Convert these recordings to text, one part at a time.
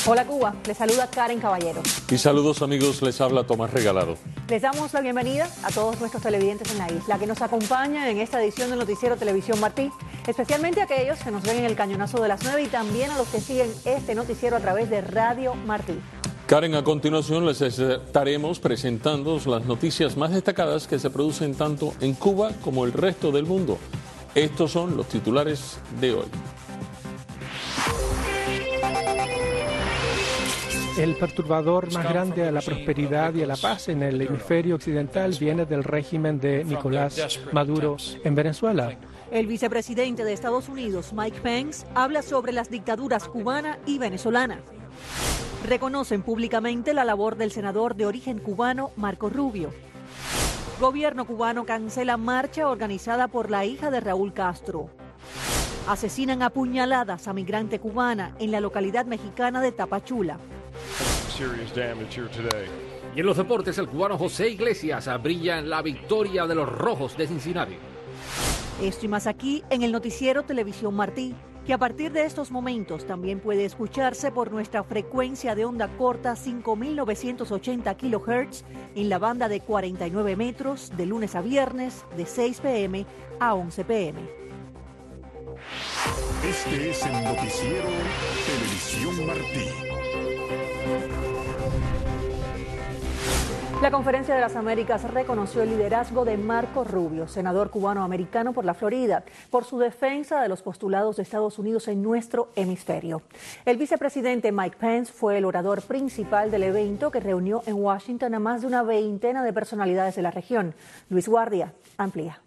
Hola Cuba, les saluda Karen Caballero. Y saludos amigos, les habla Tomás Regalado. Les damos la bienvenida a todos nuestros televidentes en la isla que nos acompañan en esta edición del Noticiero Televisión Martí, especialmente a aquellos que nos ven en el cañonazo de las 9 y también a los que siguen este noticiero a través de Radio Martí. Karen, a continuación les estaremos presentando las noticias más destacadas que se producen tanto en Cuba como el resto del mundo. Estos son los titulares de hoy. El perturbador más grande a la prosperidad y a la paz en el hemisferio occidental viene del régimen de Nicolás Maduro en Venezuela. El vicepresidente de Estados Unidos, Mike Pence, habla sobre las dictaduras cubana y venezolana. Reconocen públicamente la labor del senador de origen cubano, Marco Rubio. Gobierno cubano cancela marcha organizada por la hija de Raúl Castro. Asesinan a puñaladas a migrante cubana en la localidad mexicana de Tapachula. Y en los deportes, el cubano José Iglesias brilla en la victoria de los Rojos de Cincinnati. Esto y más aquí en el Noticiero Televisión Martí, que a partir de estos momentos también puede escucharse por nuestra frecuencia de onda corta 5.980 kHz en la banda de 49 metros de lunes a viernes de 6 p.m. a 11 p.m. Este es el Noticiero Televisión Martí. La Conferencia de las Américas reconoció el liderazgo de Marco Rubio, senador cubano-americano por la Florida, por su defensa de los postulados de Estados Unidos en nuestro hemisferio. El vicepresidente Mike Pence fue el orador principal del evento que reunió en Washington a más de una veintena de personalidades de la región. Luis Guardia amplía.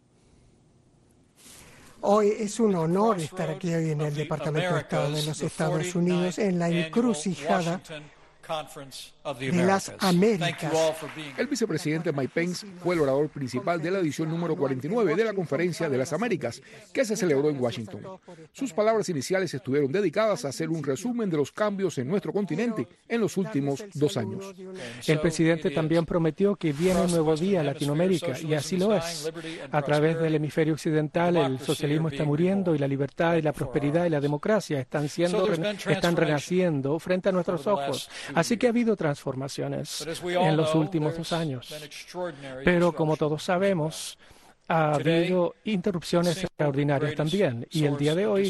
Hoy es un honor estar aquí hoy en el Departamento de Estado de los Estados Unidos en la encrucijada de las Américas. El vicepresidente Mike Pence fue el orador principal de la edición número 49 de la Conferencia de las Américas, que se celebró en Washington. Sus palabras iniciales estuvieron dedicadas a hacer un resumen de los cambios en nuestro continente en los últimos 2 años. El presidente también prometió que viene un nuevo día a Latinoamérica, y así lo es. A través del hemisferio occidental, el socialismo está muriendo y la libertad y la prosperidad y la democracia están renaciendo frente a nuestros ojos. Así que ha habido transformaciones en los últimos 2 años. Pero como todos sabemos, ha habido interrupciones extraordinarias también. Y el día de hoy,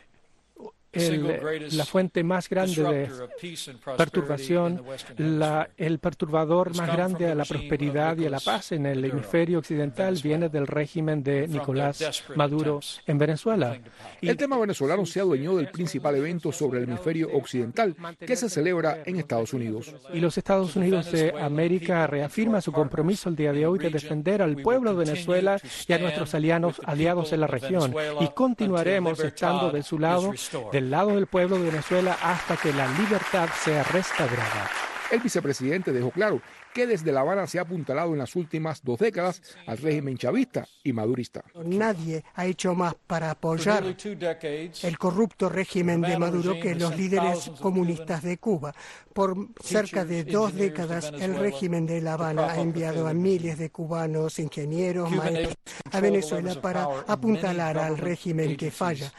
la fuente más grande de perturbación, el perturbador más grande a la prosperidad y a la paz en el hemisferio occidental viene del régimen de Nicolás Maduro en Venezuela. El tema venezolano se adueñó del principal evento sobre el hemisferio occidental que se celebra en Estados Unidos. Y los Estados Unidos de América reafirma su compromiso el día de hoy de defender al pueblo de Venezuela y a nuestros aliados en la región. Y continuaremos estando de su lado, del lado del pueblo de Venezuela, hasta que la libertad sea restaurada. El vicepresidente dejó claro que desde La Habana se ha apuntalado en las últimas 2 décadas al régimen chavista y madurista. Nadie ha hecho más para apoyar el corrupto régimen de Maduro que los líderes comunistas de Cuba. Por cerca de 2 décadas, el régimen de La Habana ha enviado a miles de cubanos, ingenieros, maestros a Venezuela para apuntalar al régimen que falla.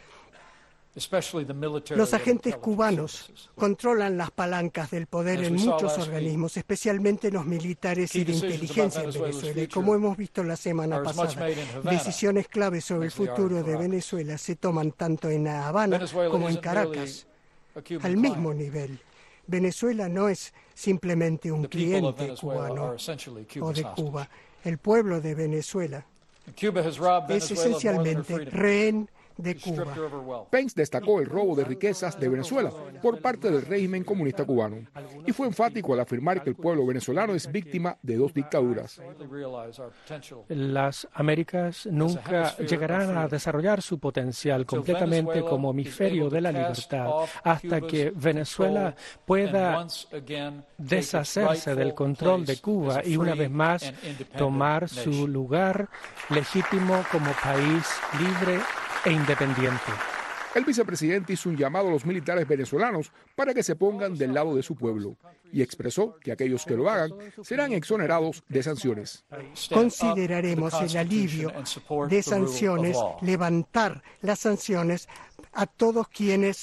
Los agentes cubanos controlan las palancas del poder en muchos organismos, especialmente los militares y de inteligencia en Venezuela. Y como hemos visto la semana pasada, decisiones claves sobre el futuro de Venezuela se toman tanto en La Habana como en Caracas, al mismo nivel. Venezuela no es simplemente un cliente cubano o de Cuba. El pueblo de Venezuela es esencialmente rehén de Cuba. Pence destacó el robo de riquezas de Venezuela por parte del régimen comunista cubano y fue enfático al afirmar que el pueblo venezolano es víctima de 2 dictaduras. Las Américas nunca llegarán a desarrollar su potencial completamente como hemisferio de la libertad hasta que Venezuela pueda deshacerse del control de Cuba y una vez más tomar su lugar legítimo como país libre e independiente. El vicepresidente hizo un llamado a los militares venezolanos para que se pongan del lado de su pueblo y expresó que aquellos que lo hagan serán exonerados de sanciones. Consideraremos el alivio de sanciones, levantar las sanciones a todos quienes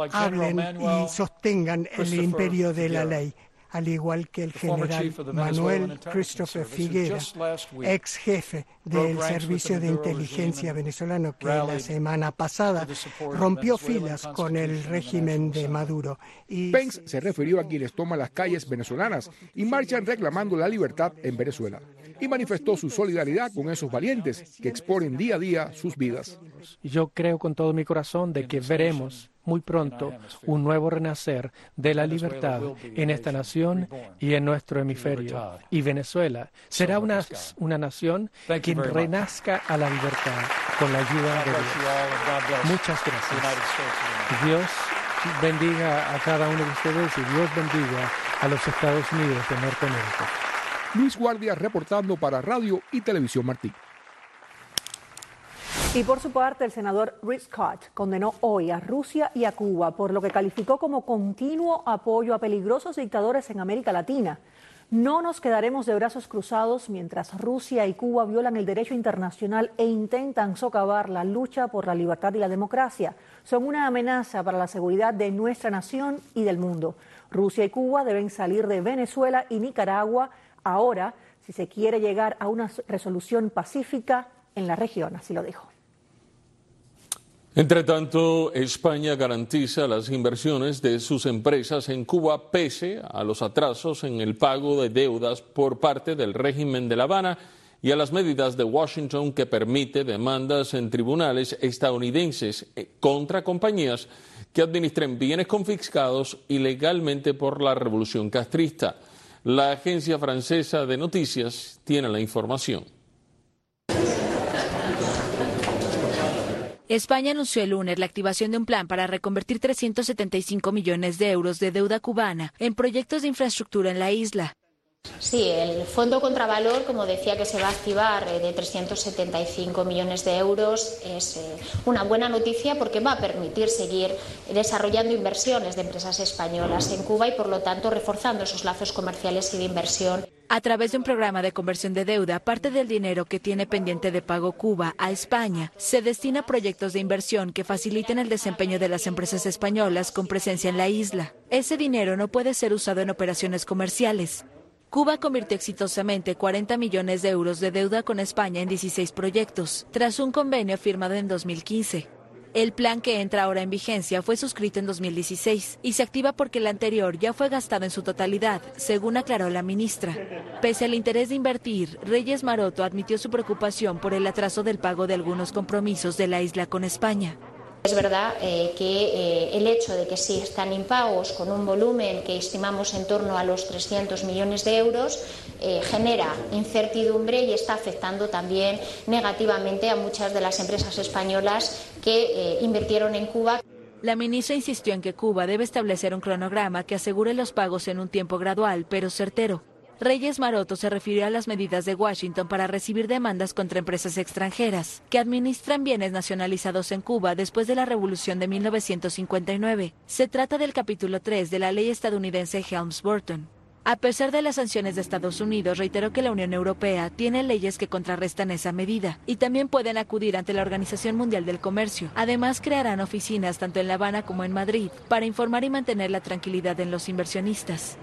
hablen y sostengan el imperio de la ley, al igual que el general Manuel Christopher Figuera, ex jefe del Servicio de Inteligencia venezolano, que la semana pasada rompió filas con el régimen de Maduro. Pence se refirió a quienes toman las calles venezolanas y marchan reclamando la libertad en Venezuela, y manifestó su solidaridad con esos valientes que exponen día a día sus vidas. Yo creo con todo mi corazón de que veremos muy pronto un nuevo renacer de la libertad en esta nación y en nuestro hemisferio. Y Venezuela será una nación que renazca a la libertad con la ayuda de Dios. Muchas gracias. Dios bendiga a cada uno de ustedes y Dios bendiga a los Estados Unidos de Norteamérica. Luis Guardia reportando para Radio y Televisión Martí. Y por su parte, el senador Rick Scott condenó hoy a Rusia y a Cuba por lo que calificó como continuo apoyo a peligrosos dictadores en América Latina. No nos quedaremos de brazos cruzados mientras Rusia y Cuba violan el derecho internacional e intentan socavar la lucha por la libertad y la democracia. Son una amenaza para la seguridad de nuestra nación y del mundo. Rusia y Cuba deben salir de Venezuela y Nicaragua ahora si se quiere llegar a una resolución pacífica en la región, así lo dijo. Entre tanto, España garantiza las inversiones de sus empresas en Cuba pese a los atrasos en el pago de deudas por parte del régimen de La Habana y a las medidas de Washington que permite demandas en tribunales estadounidenses contra compañías que administren bienes confiscados ilegalmente por la revolución castrista. La agencia francesa de noticias tiene la información. España anunció el lunes la activación de un plan para reconvertir 375 millones de euros de deuda cubana en proyectos de infraestructura en la isla. Sí, el fondo contravalor, como decía, que se va a activar de 375 millones de euros es una buena noticia porque va a permitir seguir desarrollando inversiones de empresas españolas en Cuba y, por lo tanto, reforzando esos lazos comerciales y de inversión. A través de un programa de conversión de deuda, parte del dinero que tiene pendiente de pago Cuba a España se destina a proyectos de inversión que faciliten el desempeño de las empresas españolas con presencia en la isla. Ese dinero no puede ser usado en operaciones comerciales. Cuba convirtió exitosamente 40 millones de euros de deuda con España en 16 proyectos, tras un convenio firmado en 2015. El plan que entra ahora en vigencia fue suscrito en 2016 y se activa porque el anterior ya fue gastado en su totalidad, según aclaró la ministra. Pese al interés de invertir, Reyes Maroto admitió su preocupación por el atraso del pago de algunos compromisos de la isla con España. Es verdad que el hecho de que sí están impagos con un volumen que estimamos en torno a los 300 millones de euros genera incertidumbre y está afectando también negativamente a muchas de las empresas españolas que invirtieron en Cuba. La ministra insistió en que Cuba debe establecer un cronograma que asegure los pagos en un tiempo gradual, pero certero. Reyes Maroto se refirió a las medidas de Washington para recibir demandas contra empresas extranjeras que administran bienes nacionalizados en Cuba después de la Revolución de 1959. Se trata del capítulo 3 de la ley estadounidense Helms-Burton. A pesar de las sanciones de Estados Unidos, reiteró que la Unión Europea tiene leyes que contrarrestan esa medida y también pueden acudir ante la Organización Mundial del Comercio. Además, crearán oficinas tanto en La Habana como en Madrid para informar y mantener la tranquilidad en los inversionistas.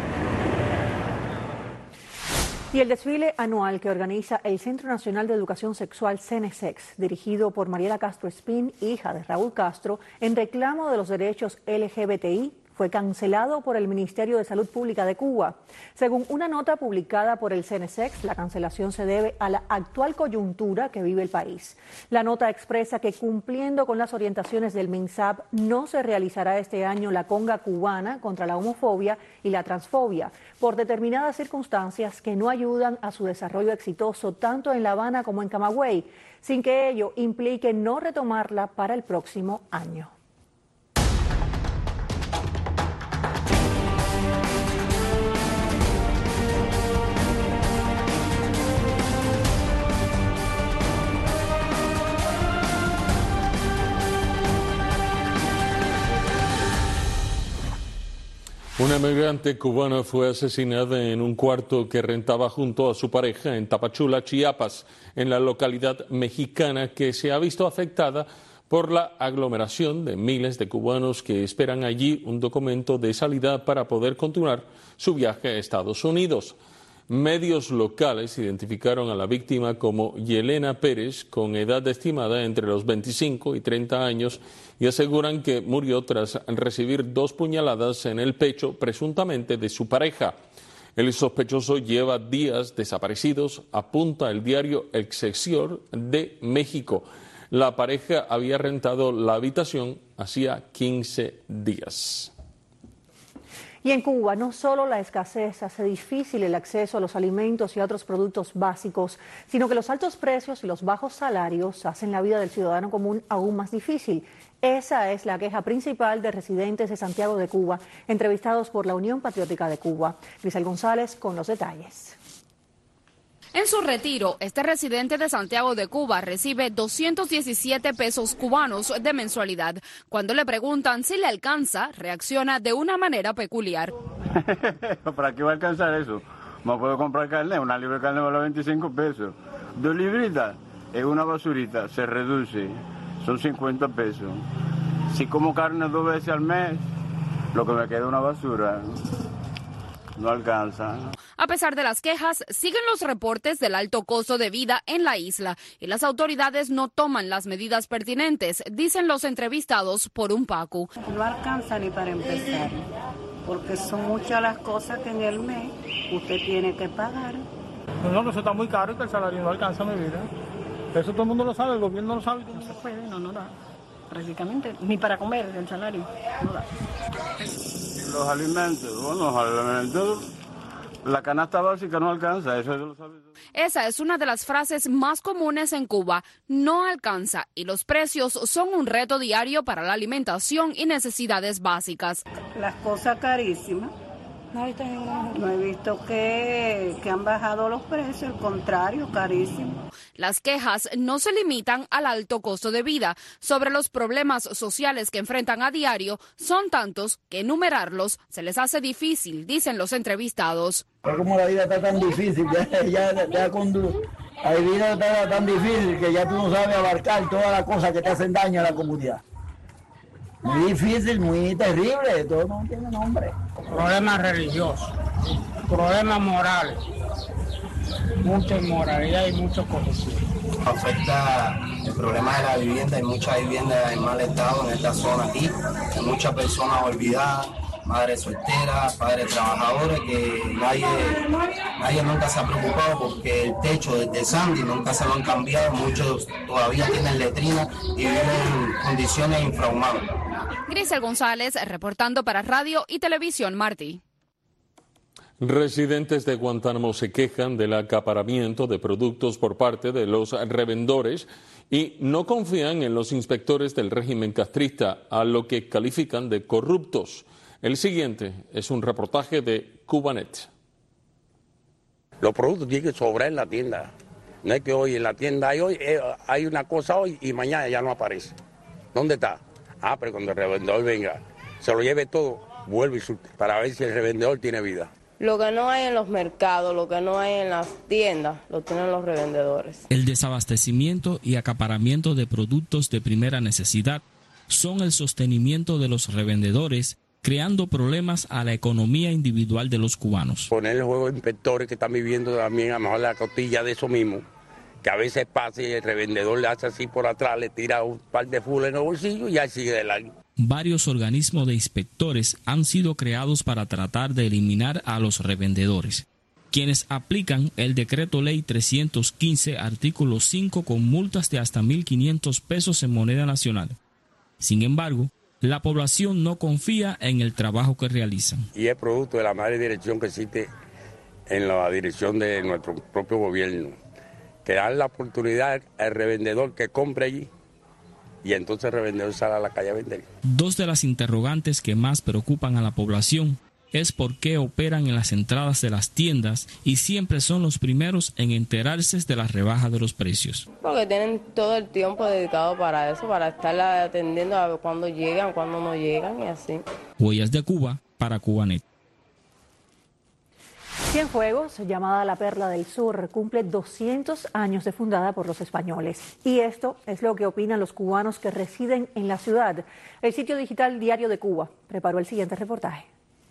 Y el desfile anual que organiza el Centro Nacional de Educación Sexual CENESEX, dirigido por Mariela Castro Espín, hija de Raúl Castro, en reclamo de los derechos LGBTI, fue cancelado por el Ministerio de Salud Pública de Cuba. Según una nota publicada por el CENESEX, la cancelación se debe a la actual coyuntura que vive el país. La nota expresa que, cumpliendo con las orientaciones del MINSAP, no se realizará este año la conga cubana contra la homofobia y la transfobia, por determinadas circunstancias que no ayudan a su desarrollo exitoso tanto en La Habana como en Camagüey, sin que ello implique no retomarla para el próximo año. Una migrante cubana fue asesinada en un cuarto que rentaba junto a su pareja en Tapachula, Chiapas, en la localidad mexicana que se ha visto afectada por la aglomeración de miles de cubanos que esperan allí un documento de salida para poder continuar su viaje a Estados Unidos. Medios locales identificaron a la víctima como Yelena Pérez, con edad estimada entre los 25 y 30 años, y aseguran que murió tras recibir 2 puñaladas en el pecho, presuntamente de su pareja. El sospechoso lleva días desaparecidos, apunta el diario Excelsior de México. La pareja había rentado la habitación hacía 15 días. Y en Cuba no solo la escasez hace difícil el acceso a los alimentos y a otros productos básicos, sino que los altos precios y los bajos salarios hacen la vida del ciudadano común aún más difícil. Esa es la queja principal de residentes de Santiago de Cuba, entrevistados por la Unión Patriótica de Cuba. Grisel González con los detalles. En su retiro, este residente de Santiago de Cuba recibe 217 pesos cubanos de mensualidad. Cuando le preguntan si le alcanza, reacciona de una manera peculiar. ¿Para qué va a alcanzar eso? No puedo comprar carne, una libra de carne vale 25 pesos. 2 libritas es una basurita, se reduce, son 50 pesos. Si como carne 2 veces al mes, lo que me queda es una basura. No alcanza. A pesar de las quejas, siguen los reportes del alto costo de vida en la isla y las autoridades no toman las medidas pertinentes, dicen los entrevistados por un PACU. No alcanza ni para empezar, porque son muchas las cosas que en el mes usted tiene que pagar. No, eso está muy caro y que el salario no alcanza, mi vida. Eso todo el mundo lo sabe, el gobierno lo sabe. No se puede, no da. Prácticamente, ni para comer el salario, no da. Los alimentos, la canasta básica no alcanza, eso lo sabe. Esa es una de las frases más comunes en Cuba, no alcanza, y los precios son un reto diario para la alimentación y necesidades básicas. Las cosas carísimas. No he visto que han bajado los precios, al contrario, carísimo. Las quejas no se limitan al alto costo de vida. Sobre los problemas sociales que enfrentan a diario, son tantos que enumerarlos se les hace difícil, dicen los entrevistados. Como la vida está tan difícil, la vida está tan difícil que ya tú no sabes abarcar todas las cosas que te hacen daño a la comunidad. Muy difícil, muy terrible, todo no tiene nombre. Problemas religiosos, problemas morales, mucha inmoralidad y muchas cosas. Afecta el problema de la vivienda, hay mucha vivienda en mal estado en esta zona aquí, hay muchas personas olvidadas, madres solteras, padres trabajadores, que nadie nunca se ha preocupado porque el techo desde Sandy nunca se lo han cambiado, muchos todavía tienen letrinas y viven en condiciones infrahumanas. Grisel González, reportando para Radio y Televisión Martí. Residentes de Guantánamo se quejan del acaparamiento de productos por parte de los revendedores y no confían en los inspectores del régimen castrista, a lo que califican de corruptos. El siguiente es un reportaje de Cubanet. Los productos tienen que sobrar en la tienda. No es que hoy en la tienda hay una cosa hoy y mañana ya no aparece. ¿Dónde está? Pero cuando el revendedor venga, se lo lleve todo, vuelve y surte, para ver si el revendedor tiene vida. Lo que no hay en los mercados, lo que no hay en las tiendas, lo tienen los revendedores. El desabastecimiento y acaparamiento de productos de primera necesidad son el sostenimiento de los revendedores, creando problemas a la economía individual de los cubanos. Poner el juego de inspectores que están viviendo también a lo mejor la costilla de eso mismo, que a veces pasa y el revendedor le hace así por atrás, le tira un par de full en el bolsillo y ya sigue de largo. Varios organismos de inspectores han sido creados para tratar de eliminar a los revendedores, quienes aplican el Decreto Ley 315, artículo 5, con multas de hasta 1.500 pesos en moneda nacional. Sin embargo, la población no confía en el trabajo que realizan. Y es producto de la mala dirección que existe en la dirección de nuestro propio gobierno, que dan la oportunidad al revendedor que compre allí y entonces el revendedor sale a la calle a vender. Dos de las interrogantes que más preocupan a la población es por qué operan en las entradas de las tiendas y siempre son los primeros en enterarse de las rebajas de los precios. Porque tienen todo el tiempo dedicado para eso, para estar atendiendo a ver cuándo llegan, cuándo no llegan y así. Huellas de Cuba para Cubanet. Cienfuegos, llamada la Perla del Sur, cumple 200 años de fundada por los españoles. Y esto es lo que opinan los cubanos que residen en la ciudad. El sitio digital Diario de Cuba preparó el siguiente reportaje.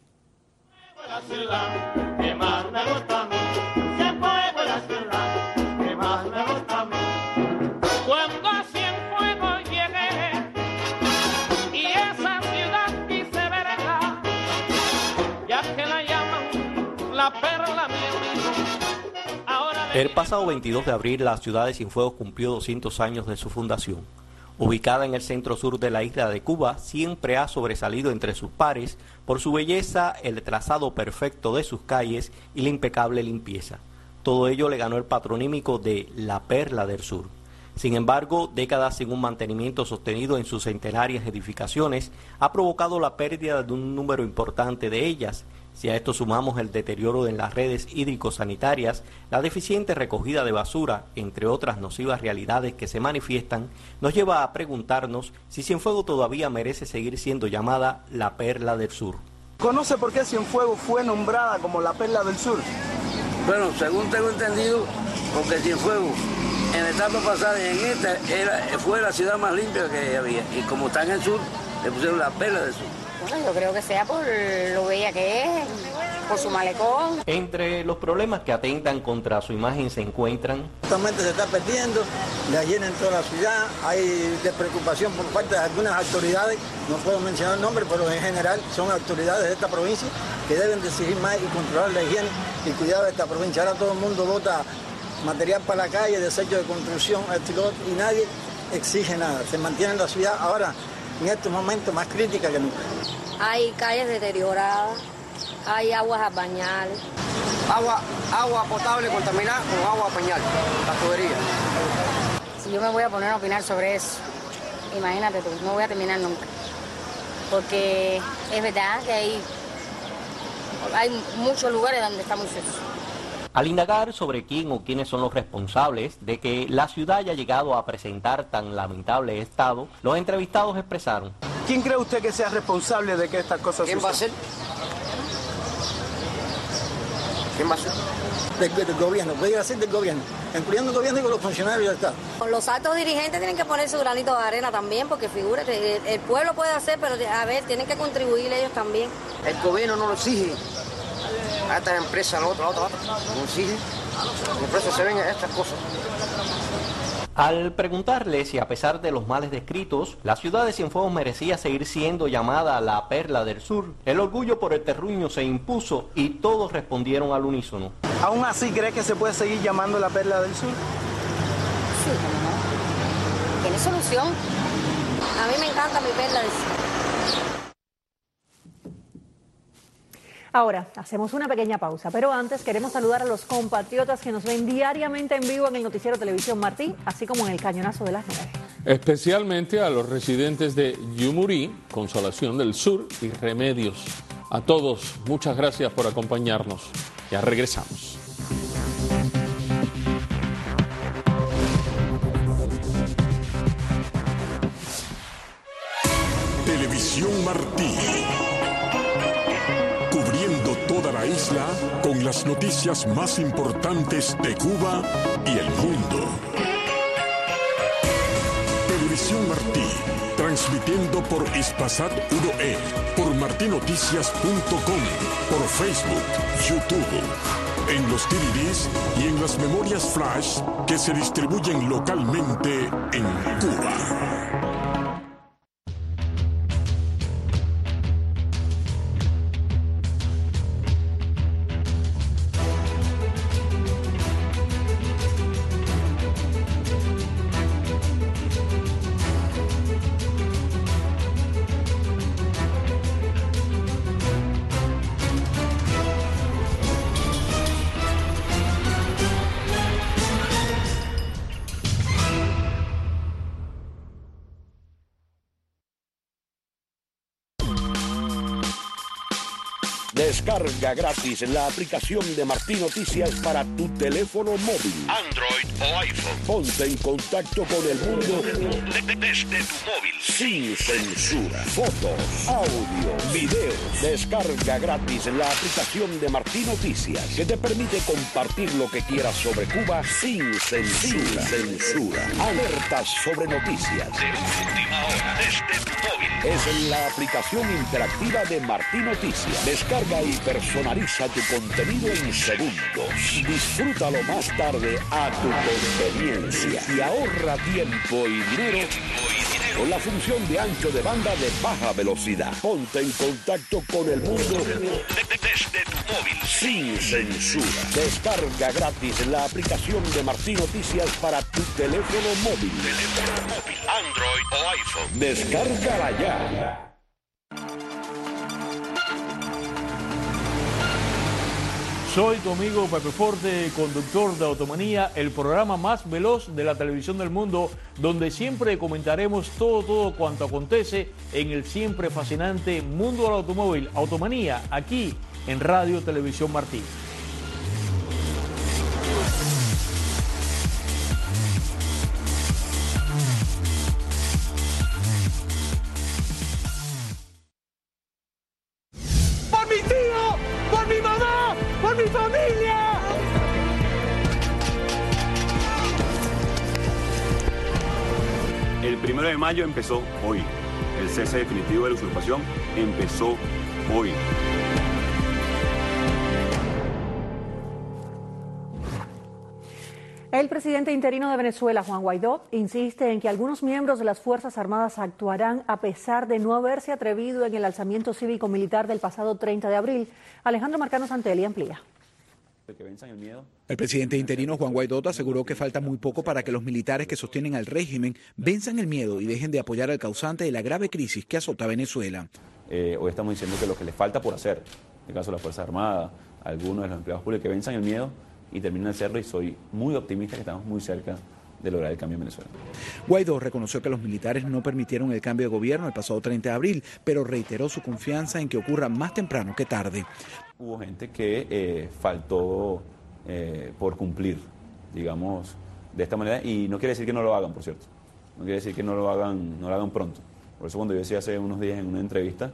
Cuando a Cienfuegos llegué y esa ciudad quise verla, ya que la llaman la perla, mi amigo. El pasado 22 de abril, la ciudad de Cienfuegos cumplió 200 años de su fundación. Ubicada en el centro sur de la isla de Cuba, siempre ha sobresalido entre sus pares por su belleza, el trazado perfecto de sus calles y la impecable limpieza. Todo ello le ganó el patronímico de la Perla del Sur. Sin embargo, décadas sin un mantenimiento sostenido en sus centenarias edificaciones ha provocado la pérdida de un número importante de ellas. Si a esto sumamos el deterioro en las redes hídrico-sanitarias, la deficiente recogida de basura, entre otras nocivas realidades que se manifiestan, nos lleva a preguntarnos si Cienfuegos todavía merece seguir siendo llamada la Perla del Sur. ¿Conoce por qué Cienfuegos fue nombrada como la Perla del Sur? Bueno, según tengo entendido, porque Cienfuegos en la etapa pasada y en esta fue la ciudad más limpia que había. Y como está en el sur, le pusieron la Perla del Sur. Bueno, yo creo que sea por lo bella que es, por su malecón. Entre los problemas que atentan contra su imagen se encuentran: actualmente se está perdiendo, la llena en toda la ciudad, hay despreocupación por parte de algunas autoridades, no puedo mencionar nombres, pero en general son autoridades de esta provincia que deben de exigir más y controlar la higiene y cuidado de esta provincia. Ahora todo el mundo bota material para la calle, desechos de construcción, esto y lo otro, y nadie exige nada. Se mantiene la ciudad ahora, en estos momentos, más crítica que nunca. Hay calles deterioradas, hay aguas a bañar. Agua potable contaminada con agua a pañal, la tubería. Si yo me voy a poner a opinar sobre eso, imagínate tú, no voy a terminar nunca. Porque es verdad que hay muchos lugares donde está muy sucio. Al indagar sobre quién o quiénes son los responsables de que la ciudad haya llegado a presentar tan lamentable estado, los entrevistados expresaron: ¿quién cree usted que sea responsable de que estas cosas sucedan? ¿Quién va a ser? ¿Quién va a ser? Del gobierno, puede ser del gobierno, incluyendo el gobierno y con los funcionarios del Estado. Los altos dirigentes tienen que poner su granito de arena también, porque figúrate, el pueblo puede hacer, pero a ver, tienen que contribuir ellos también. El gobierno no lo exige. A esta empresa, la otra, no exige. Por eso se ven estas cosas. Al preguntarle si a pesar de los males descritos, la ciudad de Cienfuegos merecía seguir siendo llamada la Perla del Sur, el orgullo por el terruño se impuso y todos respondieron al unísono. ¿Aún así cree que se puede seguir llamando la Perla del Sur? Sí, no. Tiene solución. A mí me encanta mi Perla del Sur. Ahora, hacemos una pequeña pausa, pero antes queremos saludar a los compatriotas que nos ven diariamente en vivo en el Noticiero Televisión Martí, así como en el Cañonazo de las 9. Especialmente a los residentes de Yumurí, Consolación del Sur y Remedios. A todos, muchas gracias por acompañarnos. Ya regresamos. Televisión Martí. Toda la isla con las noticias más importantes de Cuba y el mundo. Televisión Martí, transmitiendo por Hispasat 1E, por martinoticias.com, por Facebook, YouTube, en los DVDs y en las memorias flash que se distribuyen localmente en Cuba. Descarga gratis la aplicación de Martín Noticias para tu teléfono móvil, Android o iPhone. Ponte en contacto con el mundo desde tu móvil, sin censura. Fotos, audio, videos. Descarga gratis la aplicación de Martín Noticias, que te permite compartir lo que quieras sobre Cuba sin censura. Alertas sobre noticias de última hora desde tu móvil. Es la aplicación interactiva de Martín Noticias. Descarga y personaliza tu contenido en segundos. Disfrútalo más tarde a tu conveniencia y ahorra tiempo y dinero con la función de ancho de banda de baja velocidad. Ponte en contacto con el mundo desde tu móvil, sin censura. Descarga gratis la aplicación de Martín Noticias para tu teléfono móvil, Android o iPhone. Descárgala ya. Soy tu amigo Pepe Forte, conductor de Automanía, el programa más veloz de la televisión del mundo, donde siempre comentaremos todo cuanto acontece en el siempre fascinante mundo del automóvil. Automanía, aquí en Radio Televisión Martí. ¡Por mi tío! ¡Por mi mamá! ¡Por mi familia! El 1 de mayo empezó hoy. El cese definitivo de la usurpación empezó hoy. El presidente interino de Venezuela, Juan Guaidó, insiste en que algunos miembros de las Fuerzas Armadas actuarán a pesar de no haberse atrevido en el alzamiento cívico-militar del pasado 30 de abril. Alejandro Marcano Santelli amplía. El presidente interino Juan Guaidó aseguró que falta muy poco para que los militares que sostienen al régimen venzan el miedo y dejen de apoyar al causante de la grave crisis que azota a Venezuela. Hoy estamos diciendo que lo que les falta por hacer, en el caso de las Fuerzas Armadas, algunos de los empleados públicos, que venzan el miedo y terminen de hacerlo, y soy muy optimista que estamos muy cerca de lograr el cambio en Venezuela. Guaidó reconoció que los militares no permitieron el cambio de gobierno el pasado 30 de abril, pero reiteró su confianza en que ocurra más temprano que tarde. Hubo gente que faltó por cumplir, digamos, de esta manera, y no quiere decir que no lo hagan, por cierto. No quiere decir que no lo hagan pronto. Por eso cuando yo decía hace unos días en una entrevista,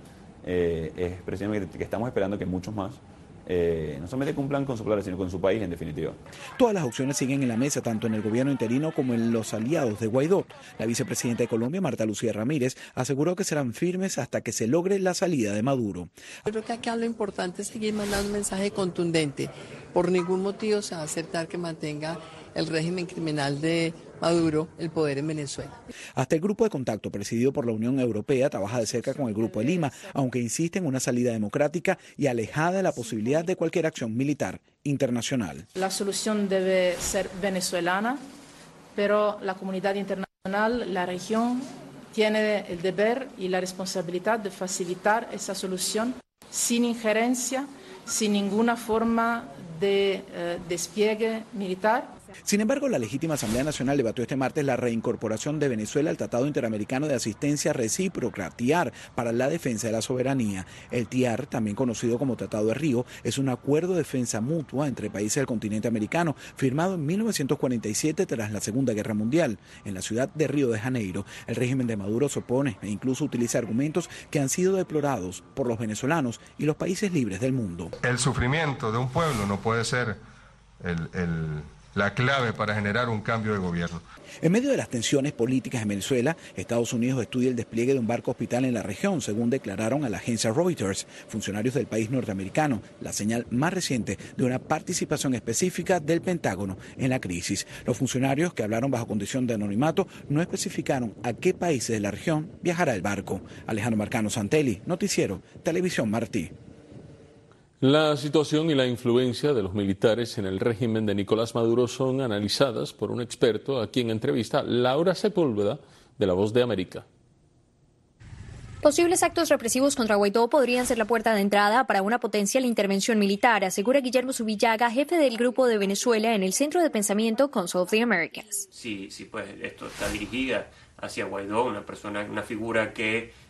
es precisamente que estamos esperando que muchos más no solamente cumplan con su palabra, sino con su país en definitiva. Todas las opciones siguen en la mesa, tanto en el gobierno interino como en los aliados de Guaidó. La vicepresidenta de Colombia, Marta Lucía Ramírez, aseguró que serán firmes hasta que se logre la salida de Maduro. Yo creo que acá lo importante es seguir mandando un mensaje contundente. Por ningún motivo se va a aceptar que mantenga el régimen criminal de Maduro el poder en Venezuela. Hasta el grupo de contacto presidido por la Unión Europea trabaja de cerca con el Grupo de Lima, aunque insiste en una salida democrática y alejada de la posibilidad de cualquier acción militar internacional. La solución debe ser venezolana, pero la comunidad internacional, la región, tiene el deber y la responsabilidad de facilitar esa solución sin injerencia, sin ninguna forma de despliegue militar. Sin embargo, la legítima Asamblea Nacional debatió este martes la reincorporación de Venezuela al Tratado Interamericano de Asistencia Recíproca, TIAR, para la defensa de la soberanía. El TIAR, también conocido como Tratado de Río, es un acuerdo de defensa mutua entre países del continente americano, firmado en 1947 tras la Segunda Guerra Mundial. En la ciudad de Río de Janeiro, el régimen de Maduro se opone e incluso utiliza argumentos que han sido deplorados por los venezolanos y los países libres del mundo. El sufrimiento de un pueblo no puede ser la clave para generar un cambio de gobierno. En medio de las tensiones políticas en Venezuela, Estados Unidos estudia el despliegue de un barco hospital en la región, según declararon a la agencia Reuters funcionarios del país norteamericano, la señal más reciente de una participación específica del Pentágono en la crisis. Los funcionarios, que hablaron bajo condición de anonimato, no especificaron a qué países de la región viajará el barco. Alejandro Marcano Santelli, Noticiero, Televisión Martí. La situación y la influencia de los militares en el régimen de Nicolás Maduro son analizadas por un experto a quien entrevista Laura Sepúlveda de La Voz de América. Posibles actos represivos contra Guaidó podrían ser la puerta de entrada para una potencial intervención militar, asegura Guillermo Zubillaga, jefe del Grupo de Venezuela en el Centro de Pensamiento Council of the Americas. Sí, pues esto está dirigida hacia Guaidó, una figura que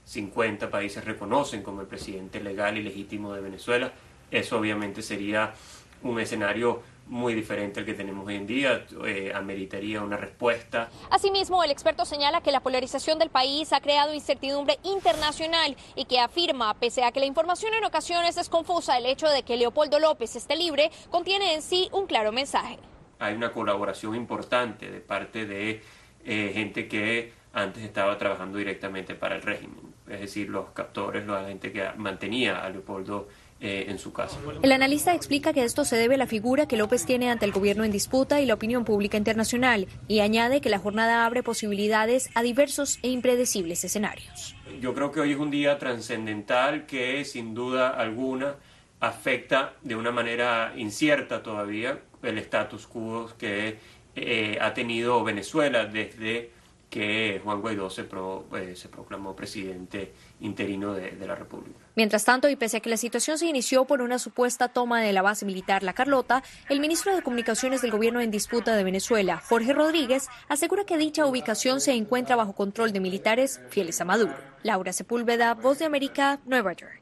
50 países reconocen como el presidente legal y legítimo de Venezuela. Eso obviamente sería un escenario muy diferente al que tenemos hoy en día, ameritaría una respuesta. Asimismo, el experto señala que la polarización del país ha creado incertidumbre internacional y que afirma, pese a que la información en ocasiones es confusa, el hecho de que Leopoldo López esté libre contiene en sí un claro mensaje. Hay una colaboración importante de parte de gente que antes estaba trabajando directamente para el régimen, es decir, los captores, la gente que mantenía a Leopoldo en su casa. El analista explica que esto se debe a la figura que López tiene ante el gobierno en disputa y la opinión pública internacional, y añade que la jornada abre posibilidades a diversos e impredecibles escenarios. Yo creo que hoy es un día trascendental que sin duda alguna afecta de una manera incierta todavía el status quo que ha tenido Venezuela desde que Juan Guaidó se proclamó presidente interino de la República. Mientras tanto, y pese a que la situación se inició por una supuesta toma de la base militar La Carlota, el ministro de Comunicaciones del gobierno en disputa de Venezuela, Jorge Rodríguez, asegura que dicha ubicación se encuentra bajo control de militares fieles a Maduro. Laura Sepúlveda, Voz de América, Nueva York.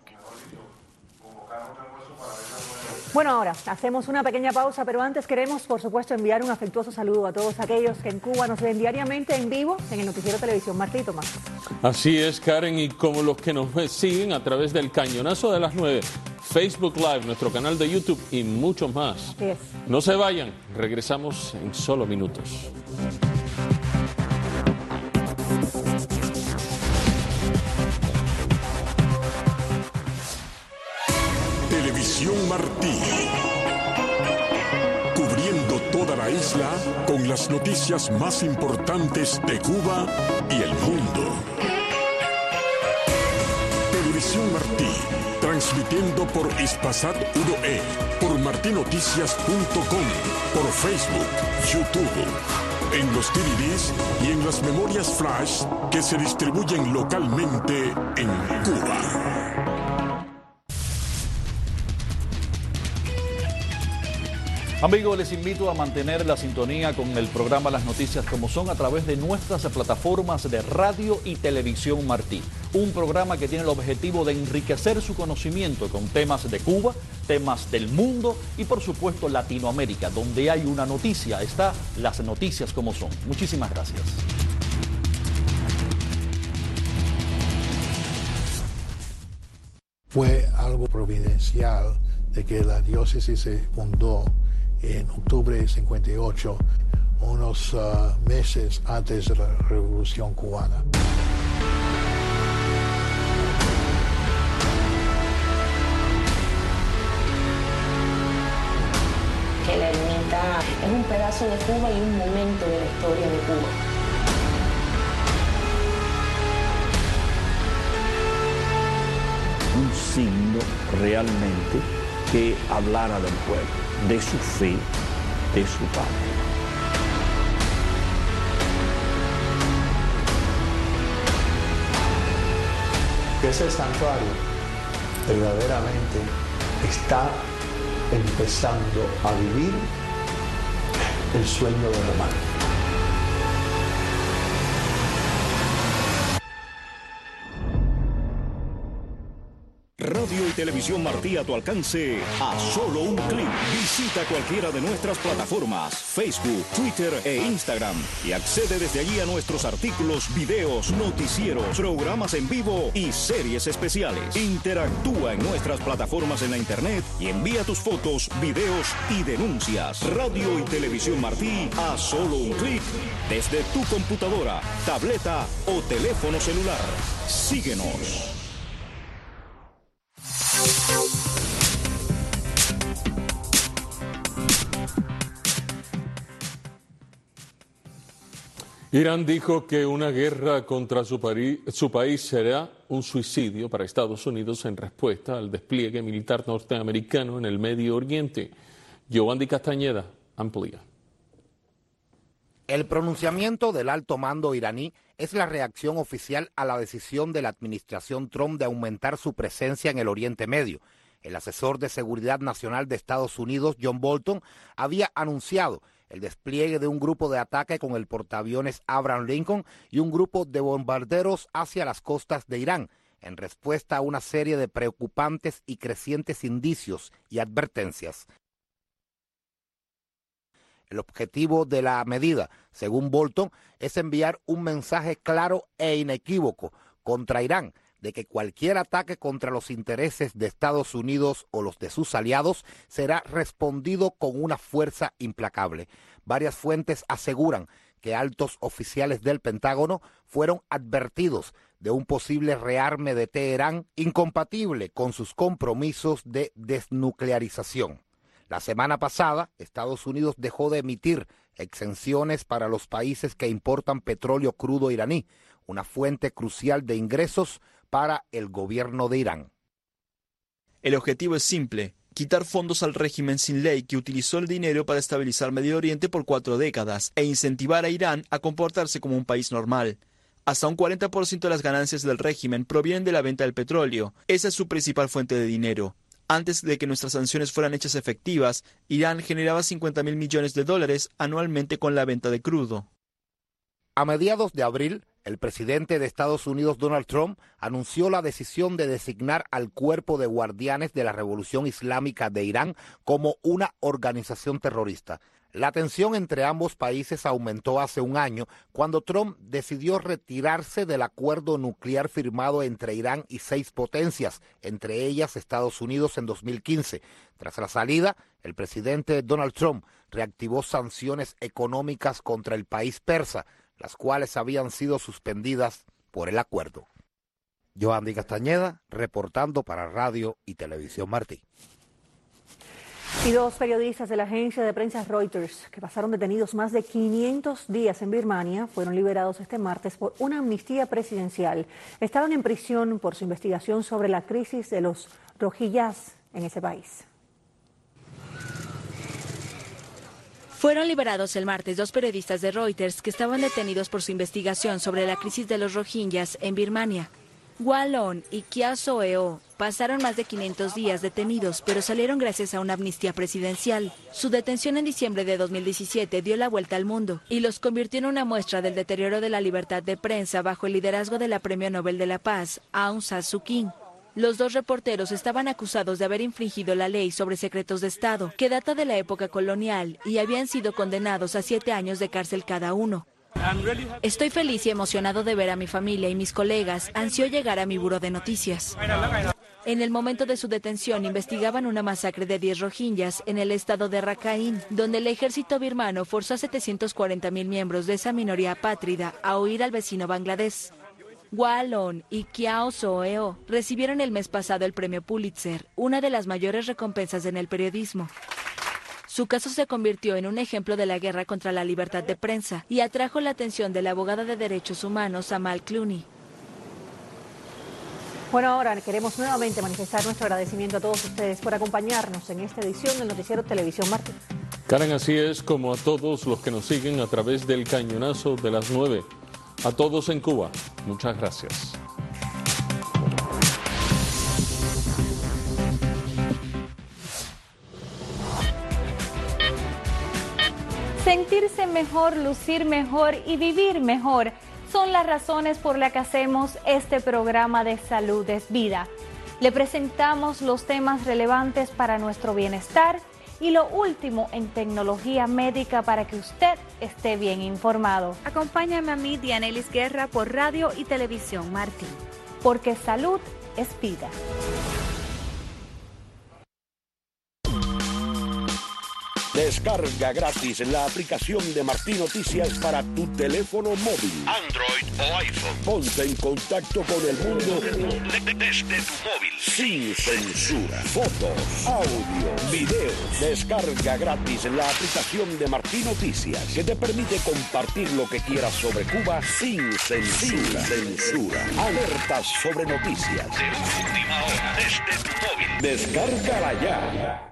Bueno, ahora hacemos una pequeña pausa, pero antes queremos, por supuesto, enviar un afectuoso saludo a todos aquellos que en Cuba nos ven diariamente en vivo en el noticiero Televisión Martí. Tomás. Así es, Karen, y como los que nos siguen a través del Cañonazo de las 9, Facebook Live, nuestro canal de YouTube y muchos más. Así es. No se vayan, regresamos en solo minutos. Televisión Martí, cubriendo toda la isla con las noticias más importantes de Cuba y el mundo. Televisión Martí, transmitiendo por Hispasat 1E, por martinoticias.com, por Facebook, YouTube, en los DVDs y en las memorias flash que se distribuyen localmente en Cuba. Amigos, les invito a mantener la sintonía con el programa Las Noticias como son a través de nuestras plataformas de radio y televisión Martí. Un programa que tiene el objetivo de enriquecer su conocimiento con temas de Cuba, temas del mundo y por supuesto Latinoamérica. Donde hay una noticia, está Las Noticias como son. Muchísimas gracias. Fue algo providencial de que la diócesis se fundó en octubre de 58, unos meses antes de la Revolución Cubana. Que la ermita es un pedazo de Cuba y un momento de la historia de Cuba. Un signo realmente que hablara del pueblo, de su fe, de su patria. Ese santuario verdaderamente está empezando a vivir el sueño de Román. Radio y Televisión Martí a tu alcance a solo un clic. Visita cualquiera de nuestras plataformas, Facebook, Twitter e Instagram y accede desde allí a nuestros artículos, videos, noticieros, programas en vivo y series especiales. Interactúa en nuestras plataformas en la internet y envía tus fotos, videos y denuncias. Radio y Televisión Martí a solo un clic desde tu computadora, tableta o teléfono celular. Síguenos. Irán dijo que una guerra contra su país será un suicidio para Estados Unidos en respuesta al despliegue militar norteamericano en el Medio Oriente. Giovanni Castañeda amplía. El pronunciamiento del alto mando iraní es la reacción oficial a la decisión de la administración Trump de aumentar su presencia en el Oriente Medio. El asesor de Seguridad Nacional de Estados Unidos, John Bolton, había anunciado el despliegue de un grupo de ataque con el portaaviones Abraham Lincoln y un grupo de bombarderos hacia las costas de Irán, en respuesta a una serie de preocupantes y crecientes indicios y advertencias. El objetivo de la medida, según Bolton, es enviar un mensaje claro e inequívoco contra Irán de que cualquier ataque contra los intereses de Estados Unidos o los de sus aliados será respondido con una fuerza implacable. Varias fuentes aseguran que altos oficiales del Pentágono fueron advertidos de un posible rearme de Teherán incompatible con sus compromisos de desnuclearización. La semana pasada, Estados Unidos dejó de emitir exenciones para los países que importan petróleo crudo iraní, una fuente crucial de ingresos para el gobierno de Irán. El objetivo es simple: quitar fondos al régimen sin ley que utilizó el dinero para estabilizar Medio Oriente por 4 décadas e incentivar a Irán a comportarse como un país normal. Hasta un 40% de las ganancias del régimen provienen de la venta del petróleo. Esa es su principal fuente de dinero. Antes de que nuestras sanciones fueran hechas efectivas, Irán generaba $50.000 millones anualmente con la venta de crudo. A mediados de abril, el presidente de Estados Unidos, Donald Trump, anunció la decisión de designar al Cuerpo de Guardianes de la Revolución Islámica de Irán como una organización terrorista. La tensión entre ambos países aumentó hace un año cuando Trump decidió retirarse del acuerdo nuclear firmado entre Irán y 6 potencias, entre ellas Estados Unidos, en 2015. Tras la salida, el presidente Donald Trump reactivó sanciones económicas contra el país persa, las cuales habían sido suspendidas por el acuerdo. Joandy Castañeda, reportando para Radio y Televisión Martí. Y 2 periodistas de la agencia de prensa Reuters, que pasaron detenidos más de 500 días en Birmania, fueron liberados este martes por una amnistía presidencial. Estaban en prisión por su investigación sobre la crisis de los rohingyas en ese país. Fueron liberados el martes 2 periodistas de Reuters que estaban detenidos por su investigación sobre la crisis de los rohingyas en Birmania. Hwa Lon y Kyaw Soe Oh pasaron más de 500 días detenidos, pero salieron gracias a una amnistía presidencial. Su detención en diciembre de 2017 dio la vuelta al mundo y los convirtió en una muestra del deterioro de la libertad de prensa bajo el liderazgo de la Premio Nobel de la Paz, Aung San Suu Kyi. Los 2 reporteros estaban acusados de haber infringido la ley sobre secretos de Estado, que data de la época colonial, y habían sido condenados a 7 años de cárcel cada uno. Estoy feliz y emocionado de ver a mi familia y mis colegas. Ansío llegar a mi buró de noticias. En el momento de su detención investigaban una masacre de 10 rohingyas en el estado de Rakhine, donde el ejército birmano forzó a 740.000 miembros de esa minoría apátrida a huir al vecino Bangladesh. Hwa Lon y Kyaw Soe Oh recibieron el mes pasado el premio Pulitzer, una de las mayores recompensas en el periodismo. Su caso se convirtió en un ejemplo de la guerra contra la libertad de prensa y atrajo la atención de la abogada de derechos humanos Amal Clooney. Bueno, ahora queremos nuevamente manifestar nuestro agradecimiento a todos ustedes por acompañarnos en esta edición del Noticiero Televisión Martí. Karen, así es, como a todos los que nos siguen a través del cañonazo de las 9. A todos en Cuba, muchas gracias. Sentirse mejor, lucir mejor y vivir mejor son las razones por las que hacemos este programa de Salud es Vida. Le presentamos los temas relevantes para nuestro bienestar y lo último en tecnología médica para que usted esté bien informado. Acompáñame a mí, Dianelis Guerra, por Radio y Televisión Martí. Porque salud es vida. Descarga gratis la aplicación de Martí Noticias para tu teléfono móvil, Android o iPhone. Ponte en contacto con el mundo desde tu móvil, sin censura. Fotos, audio, videos. Descarga gratis la aplicación de Martí Noticias, que te permite compartir lo que quieras sobre Cuba sin censura. Alertas sobre noticias de última hora desde tu móvil. Descárgala ya.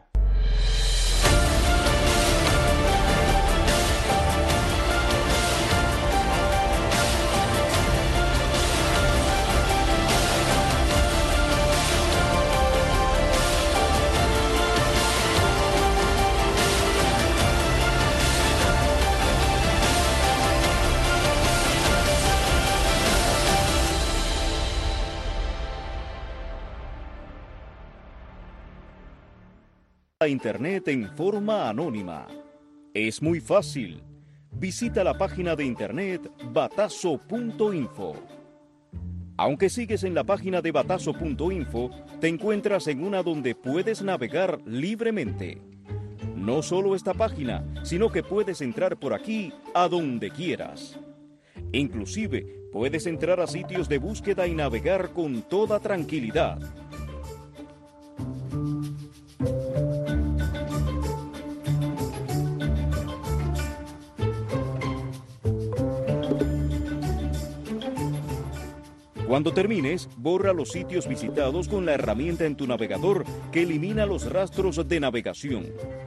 a Internet en forma anónima. Es muy fácil. Visita la página de Internet batazo.info. Aunque sigues en la página de batazo.info, te encuentras en una donde puedes navegar libremente. No solo esta página, sino que puedes entrar por aquí a donde quieras. Inclusive, puedes entrar a sitios de búsqueda y navegar con toda tranquilidad. Cuando termines, borra los sitios visitados con la herramienta en tu navegador que elimina los rastros de navegación.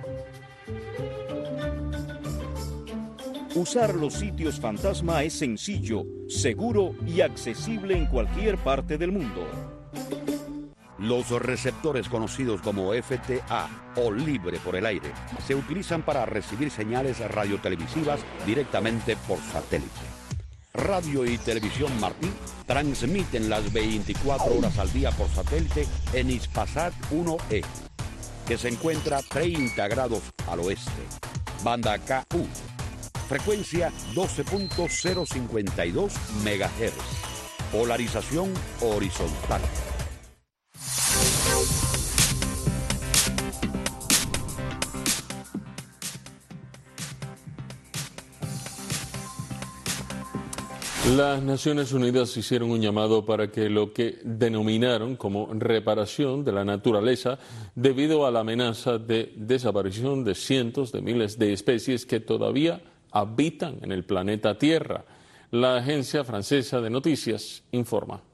Usar los sitios fantasma es sencillo, seguro y accesible en cualquier parte del mundo. Los receptores conocidos como FTA o libre por el aire se utilizan para recibir señales radiotelevisivas directamente por satélite. Radio y Televisión Martí transmiten las 24 horas al día por satélite en Hispasat 1E, que se encuentra 30 grados al oeste. Banda KU, frecuencia 12.052 MHz, polarización horizontal. Las Naciones Unidas hicieron un llamado para que lo que denominaron como reparación de la naturaleza debido a la amenaza de desaparición de cientos de miles de especies que todavía habitan en el planeta Tierra. La agencia francesa de noticias informa.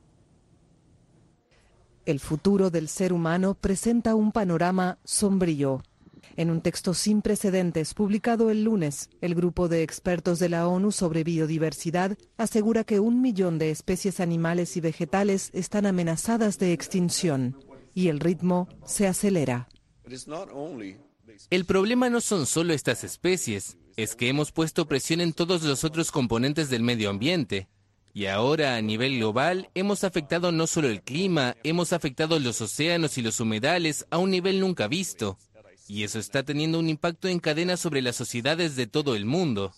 El futuro del ser humano presenta un panorama sombrío. En un texto sin precedentes publicado el lunes, el grupo de expertos de la ONU sobre biodiversidad asegura que 1 millón de especies animales y vegetales están amenazadas de extinción y el ritmo se acelera. El problema no son solo estas especies, es que hemos puesto presión en todos los otros componentes del medio ambiente. Y ahora, a nivel global, hemos afectado no solo el clima, hemos afectado los océanos y los humedales a un nivel nunca visto. Y eso está teniendo un impacto en cadena sobre las sociedades de todo el mundo.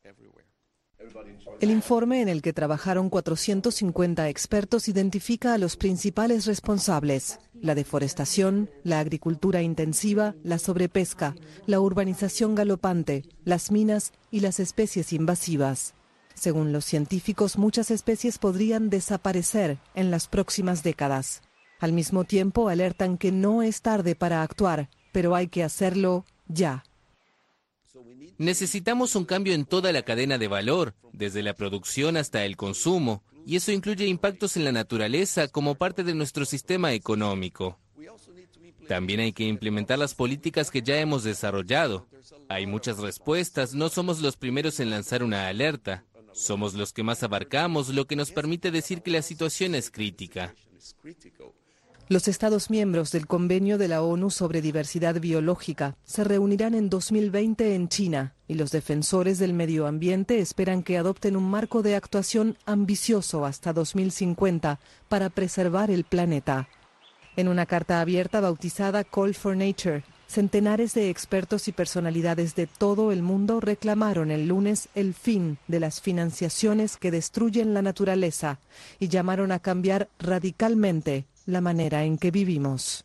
El informe, en el que trabajaron 450 expertos, identifica a los principales responsables: la deforestación, la agricultura intensiva, la sobrepesca, la urbanización galopante, las minas y las especies invasivas. Según los científicos, muchas especies podrían desaparecer en las próximas décadas. Al mismo tiempo, alertan que no es tarde para actuar, pero hay que hacerlo ya. Necesitamos un cambio en toda la cadena de valor, desde la producción hasta el consumo, y eso incluye impactos en la naturaleza como parte de nuestro sistema económico. También hay que implementar las políticas que ya hemos desarrollado. Hay muchas respuestas, no somos los primeros en lanzar una alerta. Somos los que más abarcamos, lo que nos permite decir que la situación es crítica. Los Estados miembros del Convenio de la ONU sobre Diversidad Biológica se reunirán en 2020 en China y los defensores del medio ambiente esperan que adopten un marco de actuación ambicioso hasta 2050 para preservar el planeta. En una carta abierta bautizada Call for Nature, centenares de expertos y personalidades de todo el mundo reclamaron el lunes el fin de las financiaciones que destruyen la naturaleza y llamaron a cambiar radicalmente la manera en que vivimos.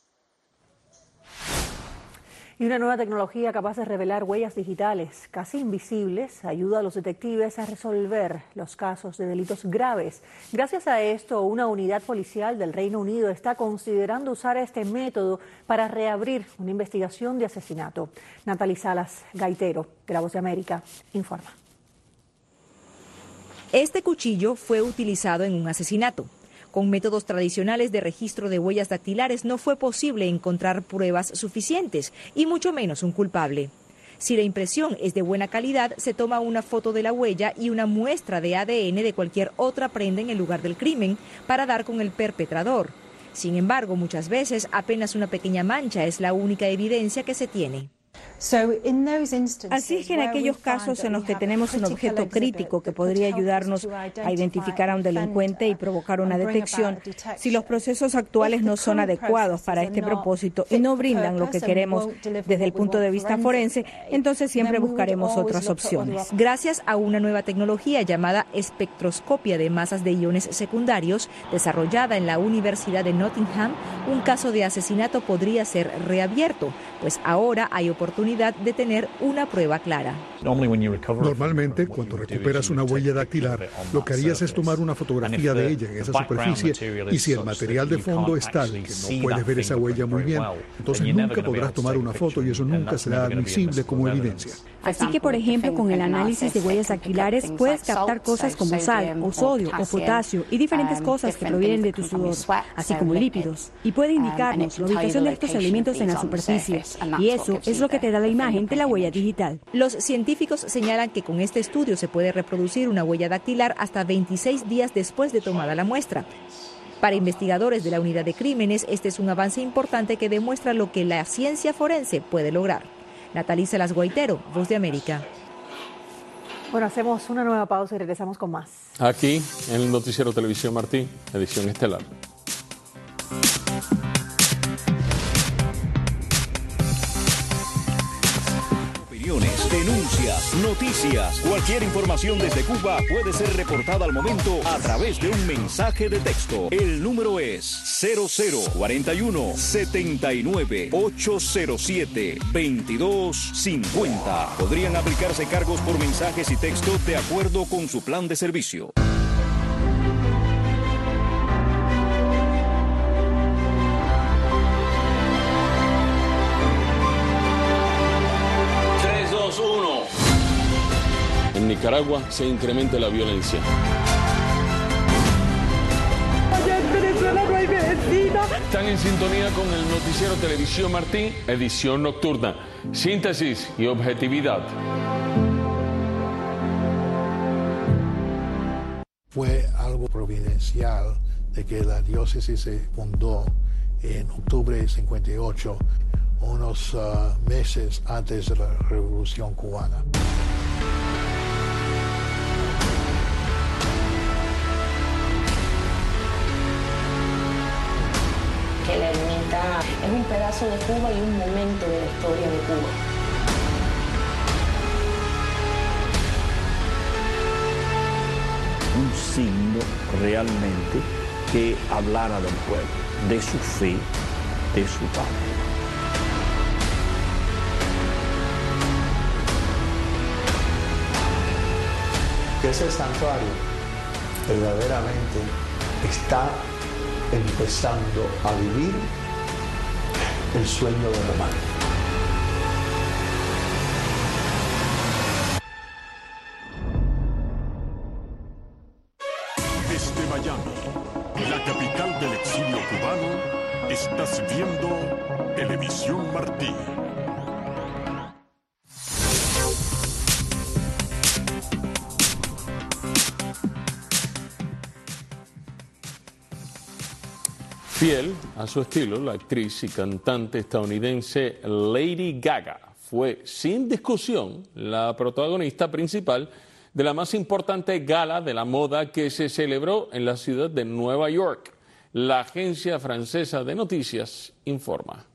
Y una nueva tecnología capaz de revelar huellas digitales casi invisibles ayuda a los detectives a resolver los casos de delitos graves. Gracias a esto, una unidad policial del Reino Unido está considerando usar este método para reabrir una investigación de asesinato. Natalie Salas Gaitero, de La Voz de América, informa. Este cuchillo fue utilizado en un asesinato. Con métodos tradicionales de registro de huellas dactilares no fue posible encontrar pruebas suficientes, y mucho menos un culpable. Si la impresión es de buena calidad, se toma una foto de la huella y una muestra de ADN de cualquier otra prenda en el lugar del crimen para dar con el perpetrador. Sin embargo, muchas veces apenas una pequeña mancha es la única evidencia que se tiene. Así es que en aquellos casos en los que tenemos un objeto crítico que podría ayudarnos a identificar a un delincuente y provocar una detección, si los procesos actuales no son adecuados para este propósito y no brindan lo que queremos desde el punto de vista forense, entonces siempre buscaremos otras opciones. Gracias a una nueva tecnología llamada espectroscopia de masas de iones secundarios, desarrollada en la Universidad de Nottingham, un caso de asesinato podría ser reabierto, pues ahora hay oportunidad de tener una prueba clara. Normalmente, cuando recuperas una huella dactilar, lo que harías es tomar una fotografía de ella en esa superficie, y si el material de fondo es tal que no puedes ver esa huella muy bien, entonces nunca podrás tomar una foto y eso nunca será admisible como evidencia. Así que, por ejemplo, con el análisis de huellas dactilares puedes captar cosas como sal o sodio o potasio y diferentes cosas que provienen de tu sudor, así como lípidos, y puede indicarnos la ubicación de estos elementos en la superficie, y eso es lo que te da la imagen de la huella digital. Los científicos señalan que con este estudio se puede reproducir una huella dactilar hasta 26 días después de tomada la muestra. Para investigadores de la Unidad de Crímenes, este es un avance importante que demuestra lo que la ciencia forense puede lograr. Natalie Salas Guaitero, Voz de América. Bueno, hacemos una nueva pausa y regresamos con más. Aquí, en el Noticiero Televisión Martí, edición estelar. Denuncias, noticias, cualquier información desde Cuba puede ser reportada al momento a través de un mensaje de texto. El número es 0041 79 807 2250. Podrían aplicarse cargos por mensajes y texto de acuerdo con su plan de servicio. En Nicaragua se incrementa la violencia. Están en sintonía con el Noticiero Televisión Martí, edición nocturna. Síntesis y objetividad. Fue algo providencial de que la diócesis se fundó en octubre de 58, unos meses antes de la Revolución Cubana. Que la ermita es un pedazo de Cuba y un momento de la historia de Cuba. Un signo realmente que hablara del pueblo, de su fe, de su patria. Que ese santuario verdaderamente está empezando a vivir el sueño de Román. Desde Miami, la capital del exilio cubano, estás viendo Televisión Martí. Fiel a su estilo, la actriz y cantante estadounidense Lady Gaga fue, sin discusión, la protagonista principal de la más importante gala de la moda que se celebró en la ciudad de Nueva York. La agencia francesa de noticias informa.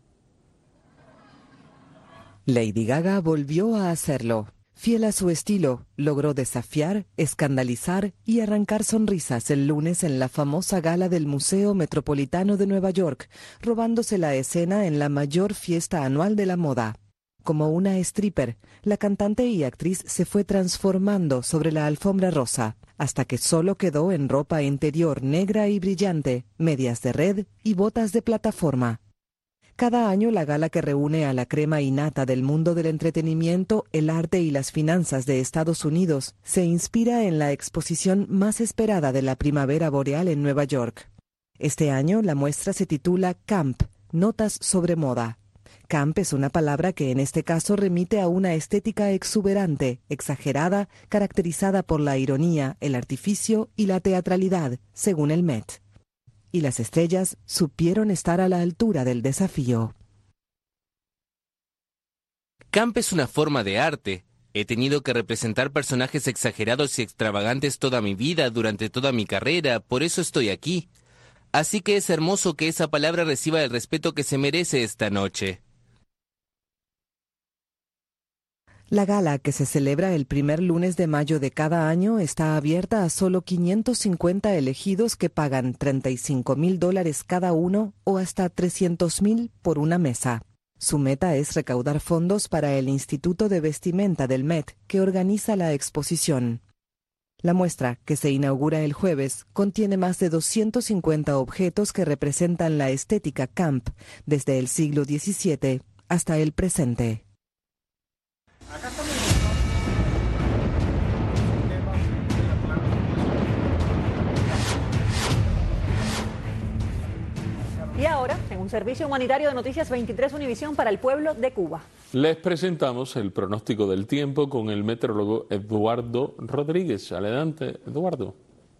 Lady Gaga volvió a hacerlo. Fiel a su estilo, logró desafiar, escandalizar y arrancar sonrisas el lunes en la famosa gala del Museo Metropolitano de Nueva York, robándose la escena en la mayor fiesta anual de la moda. Como una stripper, la cantante y actriz se fue transformando sobre la alfombra rosa, hasta que solo quedó en ropa interior negra y brillante, medias de red y botas de plataforma. Cada año la gala que reúne a la crema innata del mundo del entretenimiento, el arte y las finanzas de Estados Unidos se inspira en la exposición más esperada de la primavera boreal en Nueva York. Este año la muestra se titula Camp, Notas sobre Moda. Camp es una palabra que en este caso remite a una estética exuberante, exagerada, caracterizada por la ironía, el artificio y la teatralidad, según el Met. Y las estrellas supieron estar a la altura del desafío. Camp es una forma de arte. He tenido que representar personajes exagerados y extravagantes toda mi vida, durante toda mi carrera, por eso estoy aquí. Así que es hermoso que esa palabra reciba el respeto que se merece esta noche. La gala, que se celebra el primer lunes de mayo de cada año, está abierta a solo 550 elegidos que pagan $35,000 cada uno o hasta $300,000 por una mesa. Su meta es recaudar fondos para el Instituto de Vestimenta del Met, que organiza la exposición. La muestra, que se inaugura el jueves, contiene más de 250 objetos que representan la estética camp desde el siglo XVII hasta el presente. Y ahora, en un servicio humanitario de Noticias 23 Univisión para el pueblo de Cuba. Les presentamos el pronóstico del tiempo con el meteorólogo Eduardo Rodríguez. Adelante, Eduardo.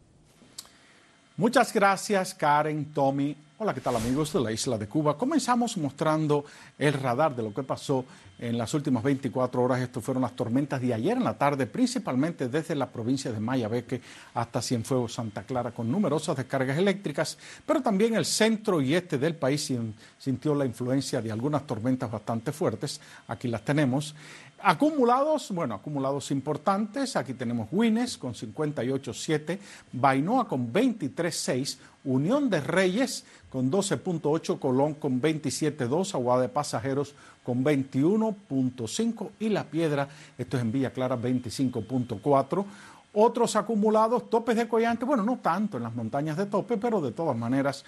Muchas gracias, Karen, Tommy. Hola, ¿qué tal, amigos de la isla de Cuba? Comenzamos mostrando el radar de lo que pasó en las últimas 24 horas. Estas fueron las tormentas de ayer en la tarde, principalmente desde la provincia de Mayabeque hasta Cienfuegos, Santa Clara, con numerosas descargas eléctricas, pero también el centro y este del país sintió la influencia de algunas tormentas bastante fuertes. Aquí las tenemos. Acumulados importantes, aquí tenemos Güines con 58.7, Bainoa con 23.6, Unión de Reyes con 12.8, Colón con 27.2, Aguada de Pasajeros con 21.5 y La Piedra, esto es en Villa Clara, 25.4. Otros acumulados, Topes de Coyante, bueno, no tanto en las montañas de Tope, pero de todas maneras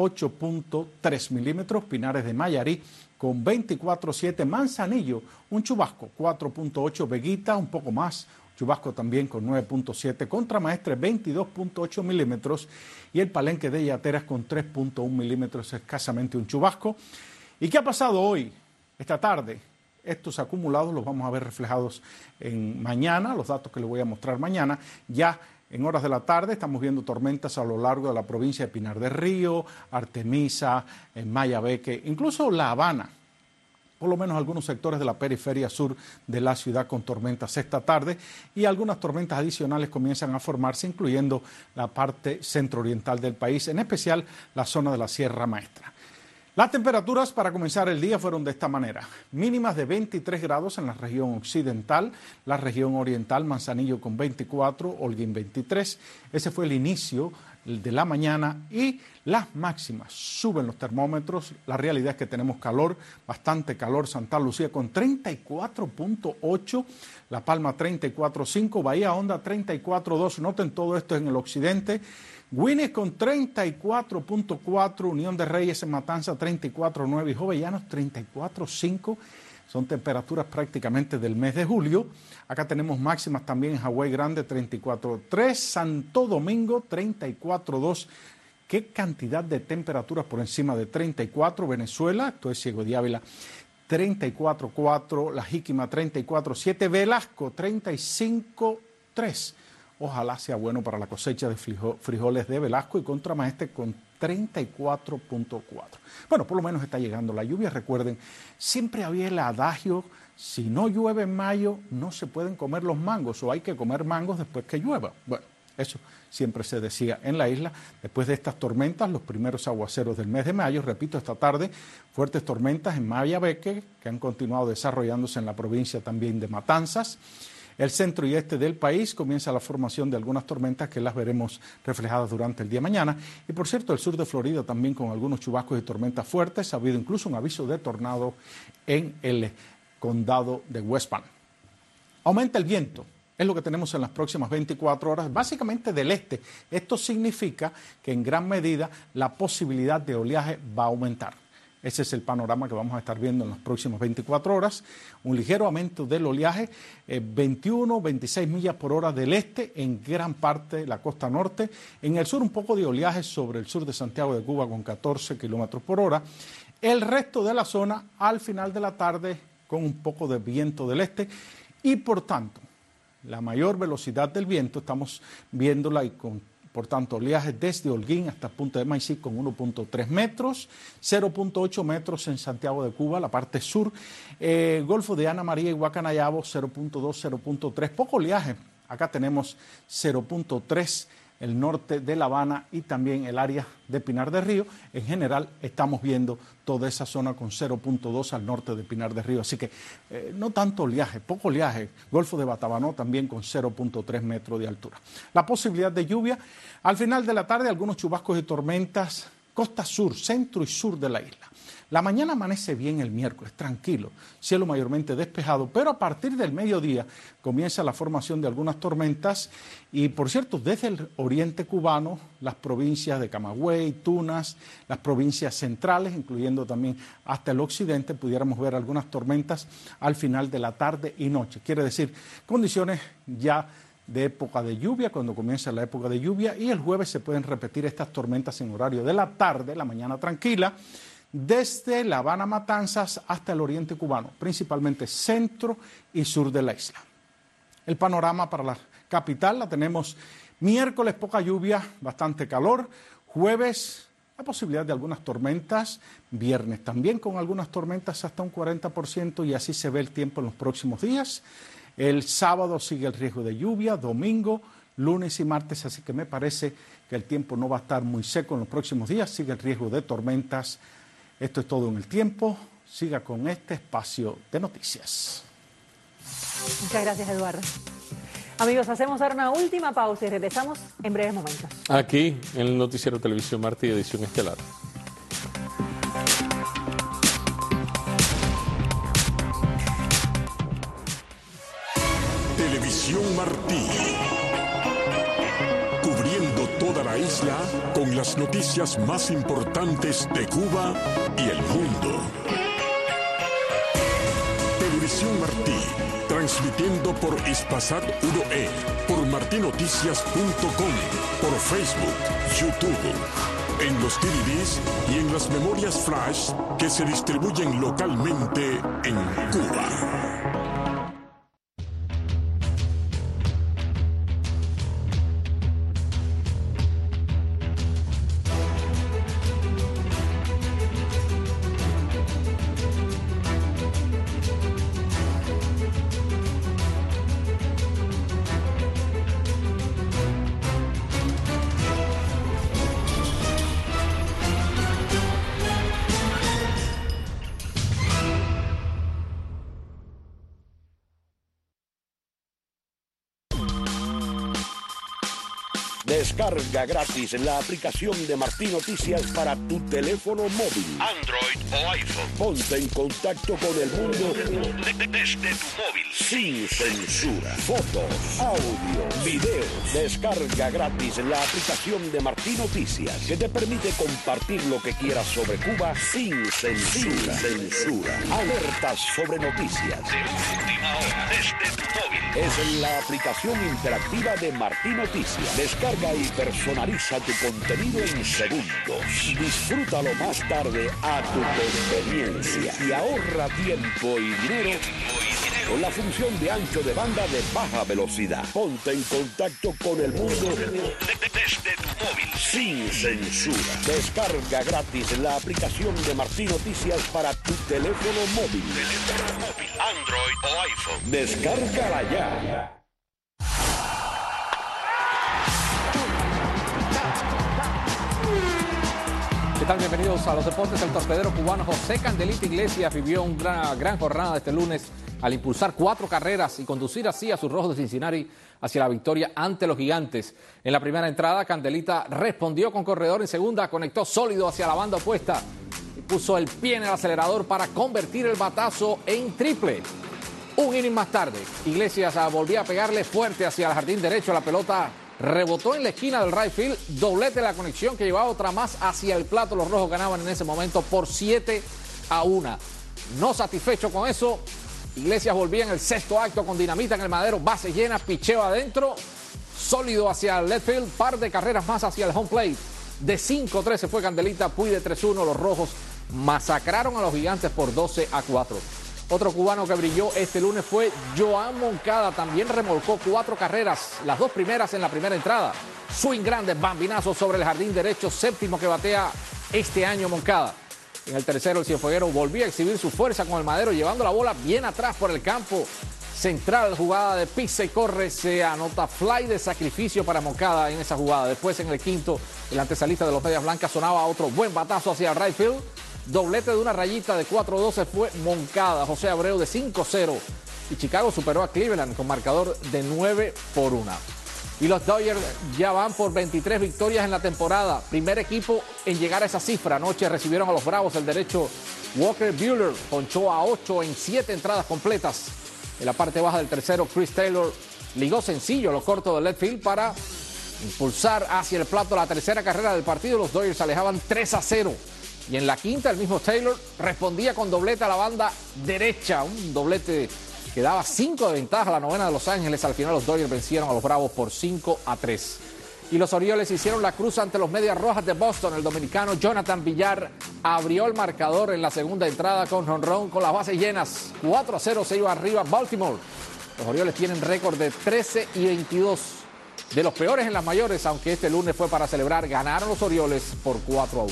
8.3 milímetros, Pinares de Mayarí con 24.7, Manzanillo, un chubasco, 4.8, Veguita, un poco más, chubasco también con 9.7, Contramaestre 22.8 milímetros y el Palenque de Yateras con 3.1 milímetros, escasamente un chubasco. ¿Y qué ha pasado hoy, esta tarde? Estos acumulados los vamos a ver reflejados en mañana, los datos que les voy a mostrar mañana. Ya en horas de la tarde estamos viendo tormentas a lo largo de la provincia de Pinar del Río, Artemisa, en Mayabeque, incluso La Habana. Por lo menos algunos sectores de la periferia sur de la ciudad con tormentas esta tarde y algunas tormentas adicionales comienzan a formarse, incluyendo la parte centro-oriental del país, en especial la zona de la Sierra Maestra. Las temperaturas para comenzar el día fueron de esta manera. Mínimas de 23 grados en la región occidental, la región oriental, Manzanillo con 24, Holguín 23. Ese fue el inicio de la mañana y las máximas. Suben los termómetros, la realidad es que tenemos calor, bastante calor. Santa Lucía con 34.8, La Palma 34.5, Bahía Honda 34.2. Noten todo esto en el occidente. Güines con 34.4, Unión de Reyes en Matanza 34.9 y Jovellanos 34.5. Son temperaturas prácticamente del mes de julio. Acá tenemos máximas también en Hawái Grande 34.3, Santo Domingo 34.2. ¿Qué cantidad de temperaturas por encima de 34? Venezuela, esto es Ciego de Ávila, 34.4, La Jíquima 34.7, Velasco 35.3. Ojalá sea bueno para la cosecha de frijoles de Velasco y Contramaestre con 34.4. Bueno, por lo menos está llegando la lluvia. Recuerden, siempre había el adagio, si no llueve en mayo, no se pueden comer los mangos o hay que comer mangos después que llueva. Bueno, eso siempre se decía en la isla. Después de estas tormentas, los primeros aguaceros del mes de mayo, repito, esta tarde, fuertes tormentas en Mayabeque, que han continuado desarrollándose en la provincia también de Matanzas. El centro y este del país comienza la formación de algunas tormentas que las veremos reflejadas durante el día de mañana. Y por cierto, el sur de Florida también con algunos chubascos y tormentas fuertes. Ha habido incluso un aviso de tornado en el condado de West Palm. Aumenta el viento. Es lo que tenemos en las próximas 24 horas, básicamente del este. Esto significa que en gran medida la posibilidad de oleaje va a aumentar. Ese es el panorama que vamos a estar viendo en las próximas 24 horas. Un ligero aumento del oleaje, 21, 26 millas por hora del este en gran parte de la costa norte. En el sur un poco de oleaje sobre el sur de Santiago de Cuba con 14 kilómetros por hora. El resto de la zona al final de la tarde con un poco de viento del este y por tanto la mayor velocidad del viento estamos viéndola y con Por tanto, oleaje desde Holguín hasta Punta de Maicí con 1.3 metros, 0.8 metros en Santiago de Cuba, la parte sur. Golfo de Ana María y Guacanayabo, 0.2, 0.3. Poco oleaje. Acá tenemos 0.3 el norte de La Habana y también el área de Pinar del Río. En general estamos viendo toda esa zona con 0.2 al norte de Pinar del Río. Así que no tanto oleaje, poco oleaje. Golfo de Batabanó también con 0.3 metros de altura. La posibilidad de lluvia, al final de la tarde algunos chubascos y tormentas, costa sur, centro y sur de la isla. La mañana amanece bien el miércoles, tranquilo, cielo mayormente despejado, pero a partir del mediodía comienza la formación de algunas tormentas y, por cierto, desde el oriente cubano, las provincias de Camagüey, Tunas, las provincias centrales, incluyendo también hasta el occidente, pudiéramos ver algunas tormentas al final de la tarde y noche. Quiere decir, condiciones ya de época de lluvia, cuando comienza la época de lluvia, y el jueves se pueden repetir estas tormentas en horario de la tarde, la mañana tranquila, desde La Habana, Matanzas hasta el oriente cubano, principalmente centro y sur de la isla. El panorama para la capital la tenemos miércoles poca lluvia, bastante calor, jueves la posibilidad de algunas tormentas, viernes también con algunas tormentas hasta un 40% y así se ve el tiempo en los próximos días. El sábado sigue el riesgo de lluvia, domingo, lunes y martes, así que me parece que el tiempo no va a estar muy seco en los próximos días, sigue el riesgo de tormentas. Esto es todo en el tiempo. Siga con este espacio de noticias. Muchas gracias, Eduardo. Amigos, hacemos ahora una última pausa y regresamos en breves momentos. Aquí, en el Noticiero Televisión Martí, edición estelar. Televisión Martí. Cubriendo toda la isla con las noticias más importantes de Cuba y el mundo. Televisión Martí, transmitiendo por Hispasat 1E, por martinoticias.com, por Facebook, YouTube, en los DVDs y en las memorias flash que se distribuyen localmente en Cuba. Descarga gratis la aplicación de Martí Noticias para tu teléfono móvil, Android o iPhone. Ponte en contacto con el mundo desde tu móvil, sin censura. Fotos, audio, videos. Descarga gratis la aplicación de Martí Noticias, que te permite compartir lo que quieras sobre Cuba sin censura. Alertas sobre noticias de última hora desde tu móvil. Es la aplicación interactiva de Martí Noticias. Descarga y personaliza tu contenido en segundos. Disfrútalo más tarde a tu conveniencia y ahorra tiempo y dinero con la función de ancho de banda de baja velocidad. Ponte en contacto con el mundo desde tu móvil, sin censura. Descarga gratis la aplicación de Martí Noticias para tu teléfono móvil, Android o iPhone. Descárgala ya. ¿Qué tal? Bienvenidos a los deportes. El torpedero cubano José Candelita Iglesias vivió una gran jornada este lunes al impulsar 4 carreras y conducir así a sus Rojos de Cincinnati hacia la victoria ante los Gigantes. En la primera entrada, Candelita respondió con corredor en segunda, conectó sólido hacia la banda opuesta y puso el pie en el acelerador para convertir el batazo en triple. Un inning más tarde, Iglesias volvió a pegarle fuerte hacia el jardín derecho. La pelota rebotó en la esquina del right field, doblete de la conexión que llevaba otra más hacia el plato. Los Rojos ganaban en ese momento por 7-1. No satisfecho con eso, Iglesias volvía en el sexto acto con dinamita en el madero, base llena, picheo adentro, sólido hacia el left field, par de carreras más hacia el home plate. De 5-3 se fue Candelita, Puy de 3-1. Los Rojos masacraron a los Gigantes por 12-4. Otro cubano que brilló este lunes fue Joan Moncada. También remolcó 4 carreras, las 2 primeras en la primera entrada. Swing grande, bambinazo sobre el jardín derecho, séptimo que batea este año Moncada. En el tercero, el cienfueguero volvía a exhibir su fuerza con el madero, llevando la bola bien atrás por el campo central. Jugada de pisa y corre, se anota fly de sacrificio para Moncada en esa jugada. Después, en el quinto, el antesalista de los Medias Blancas sonaba otro buen batazo hacia el right field. Doblete de una rayita de 4-12 fue Moncada. José Abreu de 5-0. Y Chicago superó a Cleveland con marcador de 9-1. Y los Dodgers ya van por 23 victorias en la temporada. Primer equipo en llegar a esa cifra. Anoche recibieron a los Bravos. El derecho Walker Buehler ponchó a 8 en 7 entradas completas. En la parte baja del tercero, Chris Taylor ligó sencillo lo corto del left field para impulsar hacia el plato la tercera carrera del partido. Los Dodgers alejaban 3-0. Y en la quinta, el mismo Taylor respondía con doblete a la banda derecha. Un doblete que daba 5 de ventaja a la novena de Los Ángeles. Al final, los Dodgers vencieron a los Bravos por 5-3. Y los Orioles hicieron la cruz ante los Medias Rojas de Boston. El dominicano Jonathan Villar abrió el marcador en la segunda entrada con jonrón con las bases llenas. 4-0 se iba arriba Baltimore. Los Orioles tienen récord de 13-22. De los peores en las mayores, aunque este lunes fue para celebrar. Ganaron los Orioles por 4-1.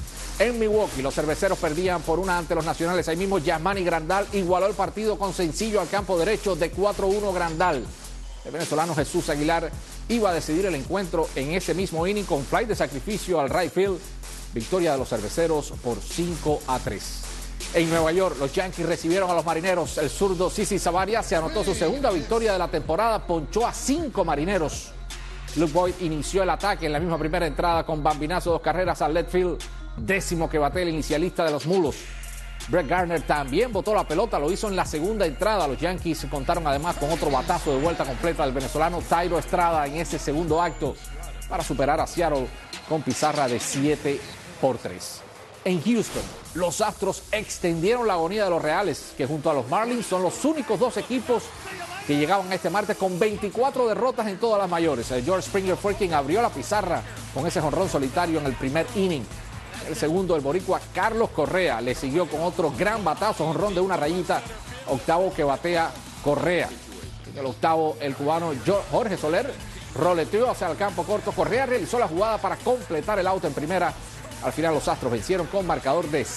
En Milwaukee, los cerveceros perdían por 1 ante los nacionales. Ahí mismo, Yasmani Grandal igualó el partido con sencillo al campo derecho de 4-1 Grandal. El venezolano Jesús Aguilar iba a decidir el encuentro en ese mismo inning con fly de sacrificio al right field. Victoria de los cerveceros por 5-3. En Nueva York, los Yankees recibieron a los marineros. El zurdo Sisi Sabathia se anotó su segunda victoria de la temporada. Ponchó a 5 marineros. Luke Boyd inició el ataque en la misma primera entrada con bambinazo, 2 carreras al left field. Décimo que bate el inicialista de los Mulos. Brett Gardner también botó la pelota, lo hizo en la segunda entrada. Los Yankees contaron además con otro batazo de vuelta completa del venezolano Thairo Estrada en ese segundo acto para superar a Seattle con pizarra de 7-3. En Houston, los Astros extendieron la agonía de los Reales, que junto a los Marlins son los únicos 2 equipos que llegaban a este martes con 24 derrotas en todas las mayores. George Springer fue quien abrió la pizarra con ese jonrón solitario en el primer inning. El segundo, el boricua Carlos Correa, le siguió con otro gran batazo, jonrón de una rayita. Octavo que batea Correa. En el octavo, el cubano Jorge Soler roleteó hacia el campo corto. Correa realizó la jugada para completar el out en primera. Al final, los Astros vencieron con marcador de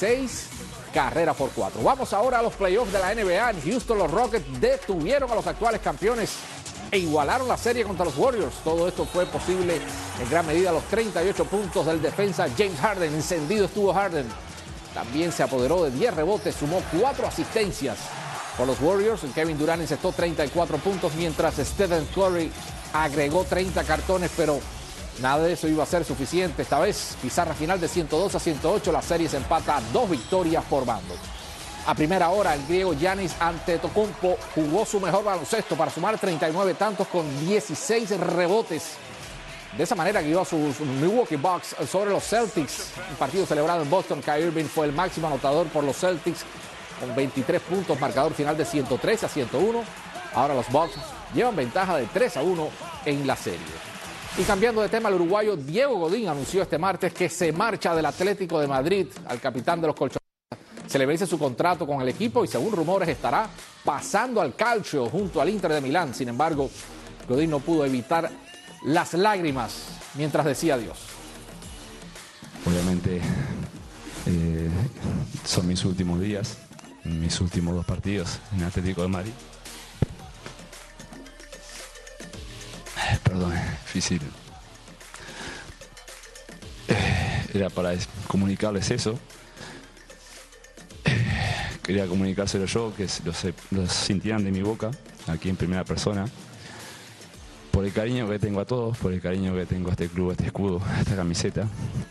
6-4. Vamos ahora a los playoffs de la NBA. En Houston, los Rockets detuvieron a los actuales campeones e igualaron la serie contra los Warriors. Todo esto fue posible en gran medida a los 38 puntos del defensa James Harden. Encendido estuvo Harden. También se apoderó de 10 rebotes, sumó 4 asistencias. Por los Warriors, Kevin Durant encestó 34 puntos, mientras Stephen Curry agregó 30 cartones, pero nada de eso iba a ser suficiente. Esta vez, pizarra final de 102-108, la serie se empata a 2 victorias por bando. A primera hora, el griego Giannis Antetokounmpo jugó su mejor baloncesto para sumar 39 tantos con 16 rebotes. De esa manera guió a sus Milwaukee Bucks sobre los Celtics. Un partido celebrado en Boston. Kyrie Irving fue el máximo anotador por los Celtics con 23 puntos, marcador final de 113-101. Ahora los Bucks llevan ventaja de 3-1 en la serie. Y cambiando de tema, el uruguayo Diego Godín anunció este martes que se marcha del Atlético de Madrid. Al capitán de los colchoneros se le vence su contrato con el equipo y, según rumores, estará pasando al calcio junto al Inter de Milán. Sin embargo, Godín no pudo evitar las lágrimas mientras decía adiós. Obviamente son mis últimos días, mis últimos 2 partidos en Atlético de Madrid. Perdón, difícil. Era para comunicarles eso. Quería comunicárselo yo, que los sintieran de mi boca, aquí en primera persona. Por el cariño que tengo a todos, por el cariño que tengo a este club, a este escudo, a esta camiseta.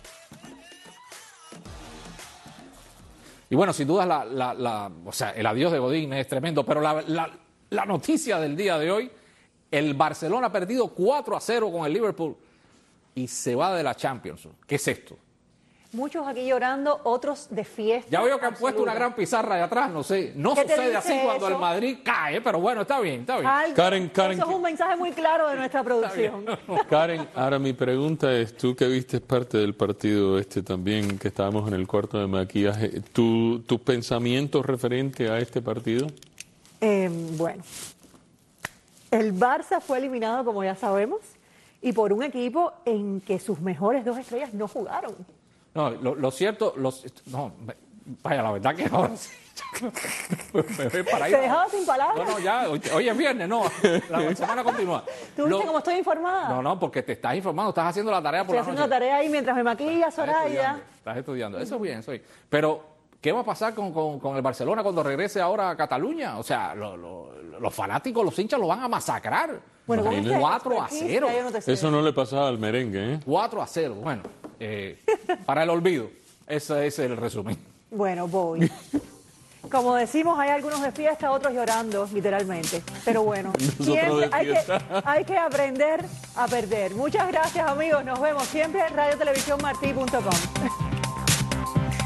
Y bueno, sin duda el adiós de Godín es tremendo, pero la noticia del día de hoy, el Barcelona ha perdido 4-0 con el Liverpool y se va de la Champions. ¿Qué es esto? Muchos aquí llorando, otros de fiesta. Ya veo que han puesto una gran pizarra de atrás, no sé. No sucede así cuando el Madrid cae, pero bueno, está bien, está bien. Karen, eso es un mensaje muy claro de nuestra producción. Karen, ahora mi pregunta es, tú que viste parte del partido también, que estábamos en el cuarto de maquillaje, ¿tus pensamientos referentes a este partido? Bueno, el Barça fue eliminado, como ya sabemos, y por un equipo en que sus mejores 2 estrellas no jugaron. No, lo cierto, vaya, la verdad que ahora sí. Me voy para ahí. ¿Te dejaba sin palabras? No, ya, hoy es viernes, no, la semana continúa. ¿Tú viste cómo estoy informada? No, porque te estás informando, estás haciendo la tarea por la noche. Estoy haciendo la tarea ahí mientras me maquilla, Soraya. Estás estudiando, eso es bien, eso es bien. Pero, ¿qué va a pasar con el Barcelona cuando regrese ahora a Cataluña? O sea, los fanáticos, los hinchas lo van a masacrar. Bueno, 4-0. Eso no le pasaba al merengue, ¿eh? 4-0, bueno, para el olvido. Ese es el resumen. Bueno, voy. Como decimos, hay algunos de fiesta, otros llorando, literalmente. Pero bueno, siempre hay que aprender a perder. Muchas gracias, amigos. Nos vemos siempre en radiotelevisiónmarti.com.